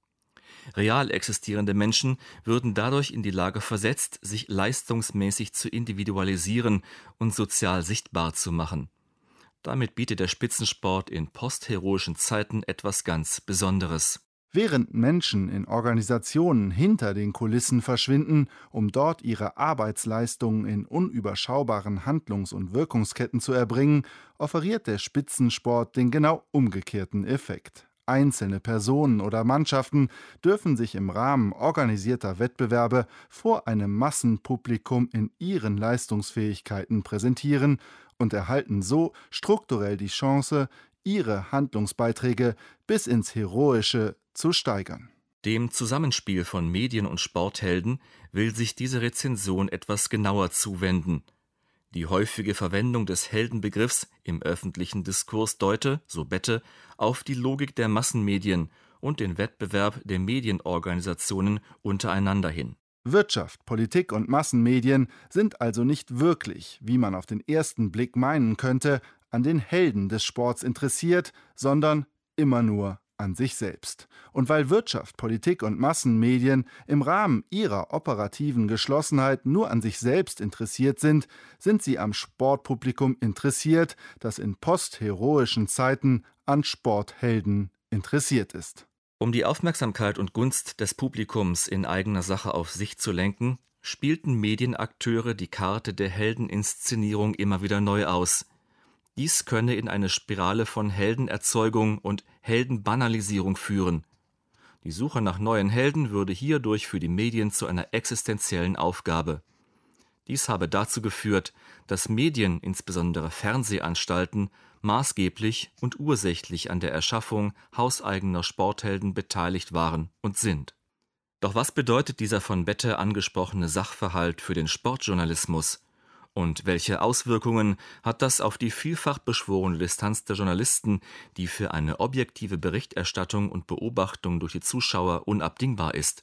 Real existierende Menschen würden dadurch in die Lage versetzt, sich leistungsmäßig zu individualisieren und sozial sichtbar zu machen. Damit bietet der Spitzensport in postheroischen Zeiten etwas ganz Besonderes. Während Menschen in Organisationen hinter den Kulissen verschwinden, um dort ihre Arbeitsleistungen in unüberschaubaren Handlungs- und Wirkungsketten zu erbringen, offeriert der Spitzensport den genau umgekehrten Effekt. Einzelne Personen oder Mannschaften dürfen sich im Rahmen organisierter Wettbewerbe vor einem Massenpublikum in ihren Leistungsfähigkeiten präsentieren und erhalten so strukturell die Chance, ihre Handlungsbeiträge bis ins Heroische zu steigern. Dem Zusammenspiel von Medien und Sporthelden will sich diese Rezension etwas genauer zuwenden. Die häufige Verwendung des Heldenbegriffs im öffentlichen Diskurs deute, so Bette, auf die Logik der Massenmedien und den Wettbewerb der Medienorganisationen untereinander hin. Wirtschaft, Politik und Massenmedien sind also nicht wirklich, wie man auf den ersten Blick meinen könnte, an den Helden des Sports interessiert, sondern immer nur an sich selbst. Und weil Wirtschaft, Politik und Massenmedien im Rahmen ihrer operativen Geschlossenheit nur an sich selbst interessiert sind, sind sie am Sportpublikum interessiert, das in postheroischen Zeiten an Sporthelden interessiert ist. Um die Aufmerksamkeit und Gunst des Publikums in eigener Sache auf sich zu lenken, spielten Medienakteure die Karte der Heldeninszenierung immer wieder neu aus. Dies könne in eine Spirale von Heldenerzeugung und Heldenbanalisierung führen. Die Suche nach neuen Helden würde hierdurch für die Medien zu einer existenziellen Aufgabe. Dies habe dazu geführt, dass Medien, insbesondere Fernsehanstalten, maßgeblich und ursächlich an der Erschaffung hauseigener Sporthelden beteiligt waren und sind. Doch was bedeutet dieser von Bette angesprochene Sachverhalt für den Sportjournalismus? Und welche Auswirkungen hat das auf die vielfach beschworene Distanz der Journalisten, die für eine objektive Berichterstattung und Beobachtung durch die Zuschauer unabdingbar ist?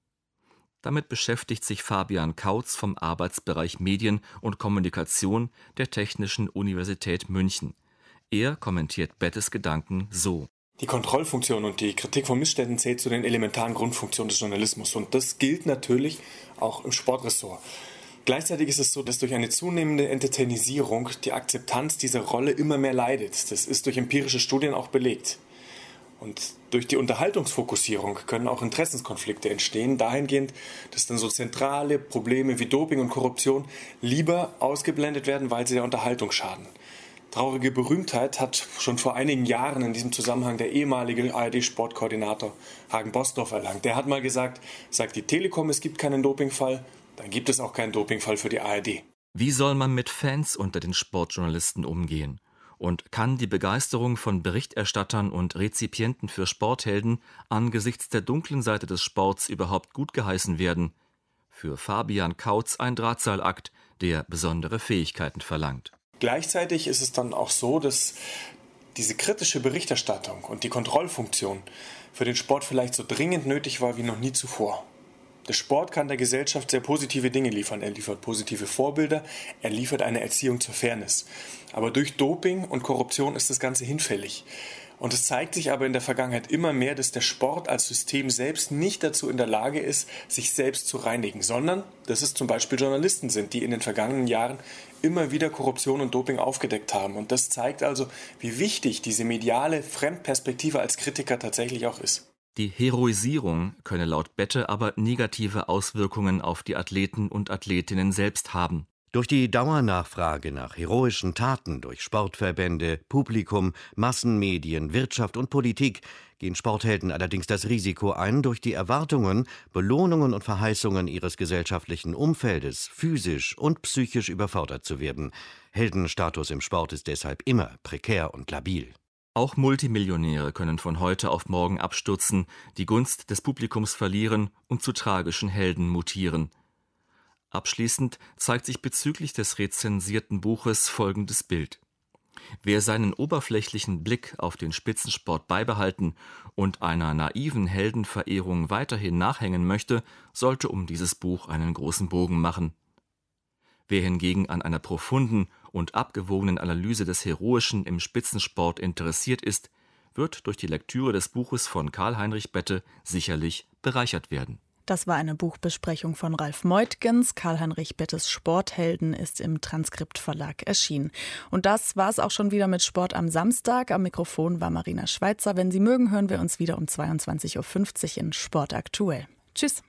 Damit beschäftigt sich Fabian Kautz vom Arbeitsbereich Medien und Kommunikation der Technischen Universität München. Er kommentiert Bettes Gedanken so. Die Kontrollfunktion und die Kritik von Missständen zählt zu den elementaren Grundfunktionen des Journalismus. Und das gilt natürlich auch im Sportressort. Gleichzeitig ist es so, dass durch eine zunehmende Entertainisierung die Akzeptanz dieser Rolle immer mehr leidet. Das ist durch empirische Studien auch belegt. Und durch die Unterhaltungsfokussierung können auch Interessenskonflikte entstehen, dahingehend, dass dann so zentrale Probleme wie Doping und Korruption lieber ausgeblendet werden, weil sie der Unterhaltung schaden. Traurige Berühmtheit hat schon vor einigen Jahren in diesem Zusammenhang der ehemalige A R D-Sportkoordinator Hagen Bosdorf erlangt. Der hat mal gesagt, sagt die Telekom, es gibt keinen Dopingfall, dann gibt es auch keinen Dopingfall für die A R D. Wie soll man mit Fans unter den Sportjournalisten umgehen? Und kann die Begeisterung von Berichterstattern und Rezipienten für Sporthelden angesichts der dunklen Seite des Sports überhaupt gutgeheißen werden? Für Fabian Kautz ein Drahtseilakt, der besondere Fähigkeiten verlangt. Gleichzeitig ist es dann auch so, dass diese kritische Berichterstattung und die Kontrollfunktion für den Sport vielleicht so dringend nötig war wie noch nie zuvor. Der Sport kann der Gesellschaft sehr positive Dinge liefern. Er liefert positive Vorbilder, er liefert eine Erziehung zur Fairness. Aber durch Doping und Korruption ist das Ganze hinfällig. Und es zeigt sich aber in der Vergangenheit immer mehr, dass der Sport als System selbst nicht dazu in der Lage ist, sich selbst zu reinigen, sondern dass es zum Beispiel Journalisten sind, die in den vergangenen Jahren immer wieder Korruption und Doping aufgedeckt haben. Und das zeigt also, wie wichtig diese mediale Fremdperspektive als Kritiker tatsächlich auch ist. Die Heroisierung könne laut Bette aber negative Auswirkungen auf die Athleten und Athletinnen selbst haben. Durch die Dauernachfrage nach heroischen Taten durch Sportverbände, Publikum, Massenmedien, Wirtschaft und Politik gehen Sporthelden allerdings das Risiko ein, durch die Erwartungen, Belohnungen und Verheißungen ihres gesellschaftlichen Umfeldes physisch und psychisch überfordert zu werden. Heldenstatus im Sport ist deshalb immer prekär und labil. Auch Multimillionäre können von heute auf morgen abstürzen, die Gunst des Publikums verlieren und zu tragischen Helden mutieren. Abschließend zeigt sich bezüglich des rezensierten Buches folgendes Bild. Wer seinen oberflächlichen Blick auf den Spitzensport beibehalten und einer naiven Heldenverehrung weiterhin nachhängen möchte, sollte um dieses Buch einen großen Bogen machen. Wer hingegen an einer profunden und abgewogenen Analyse des Heroischen im Spitzensport interessiert ist, wird durch die Lektüre des Buches von Karl-Heinrich Bette sicherlich bereichert werden. Das war eine Buchbesprechung von Ralf Meutgens. Karl-Heinrich Bettes Sporthelden ist im Transkript Verlag erschienen. Und das war es auch schon wieder mit Sport am Samstag. Am Mikrofon war Marina Schweizer. Wenn Sie mögen, hören wir uns wieder um zweiundzwanzig Uhr fünfzig in Sport aktuell. Tschüss.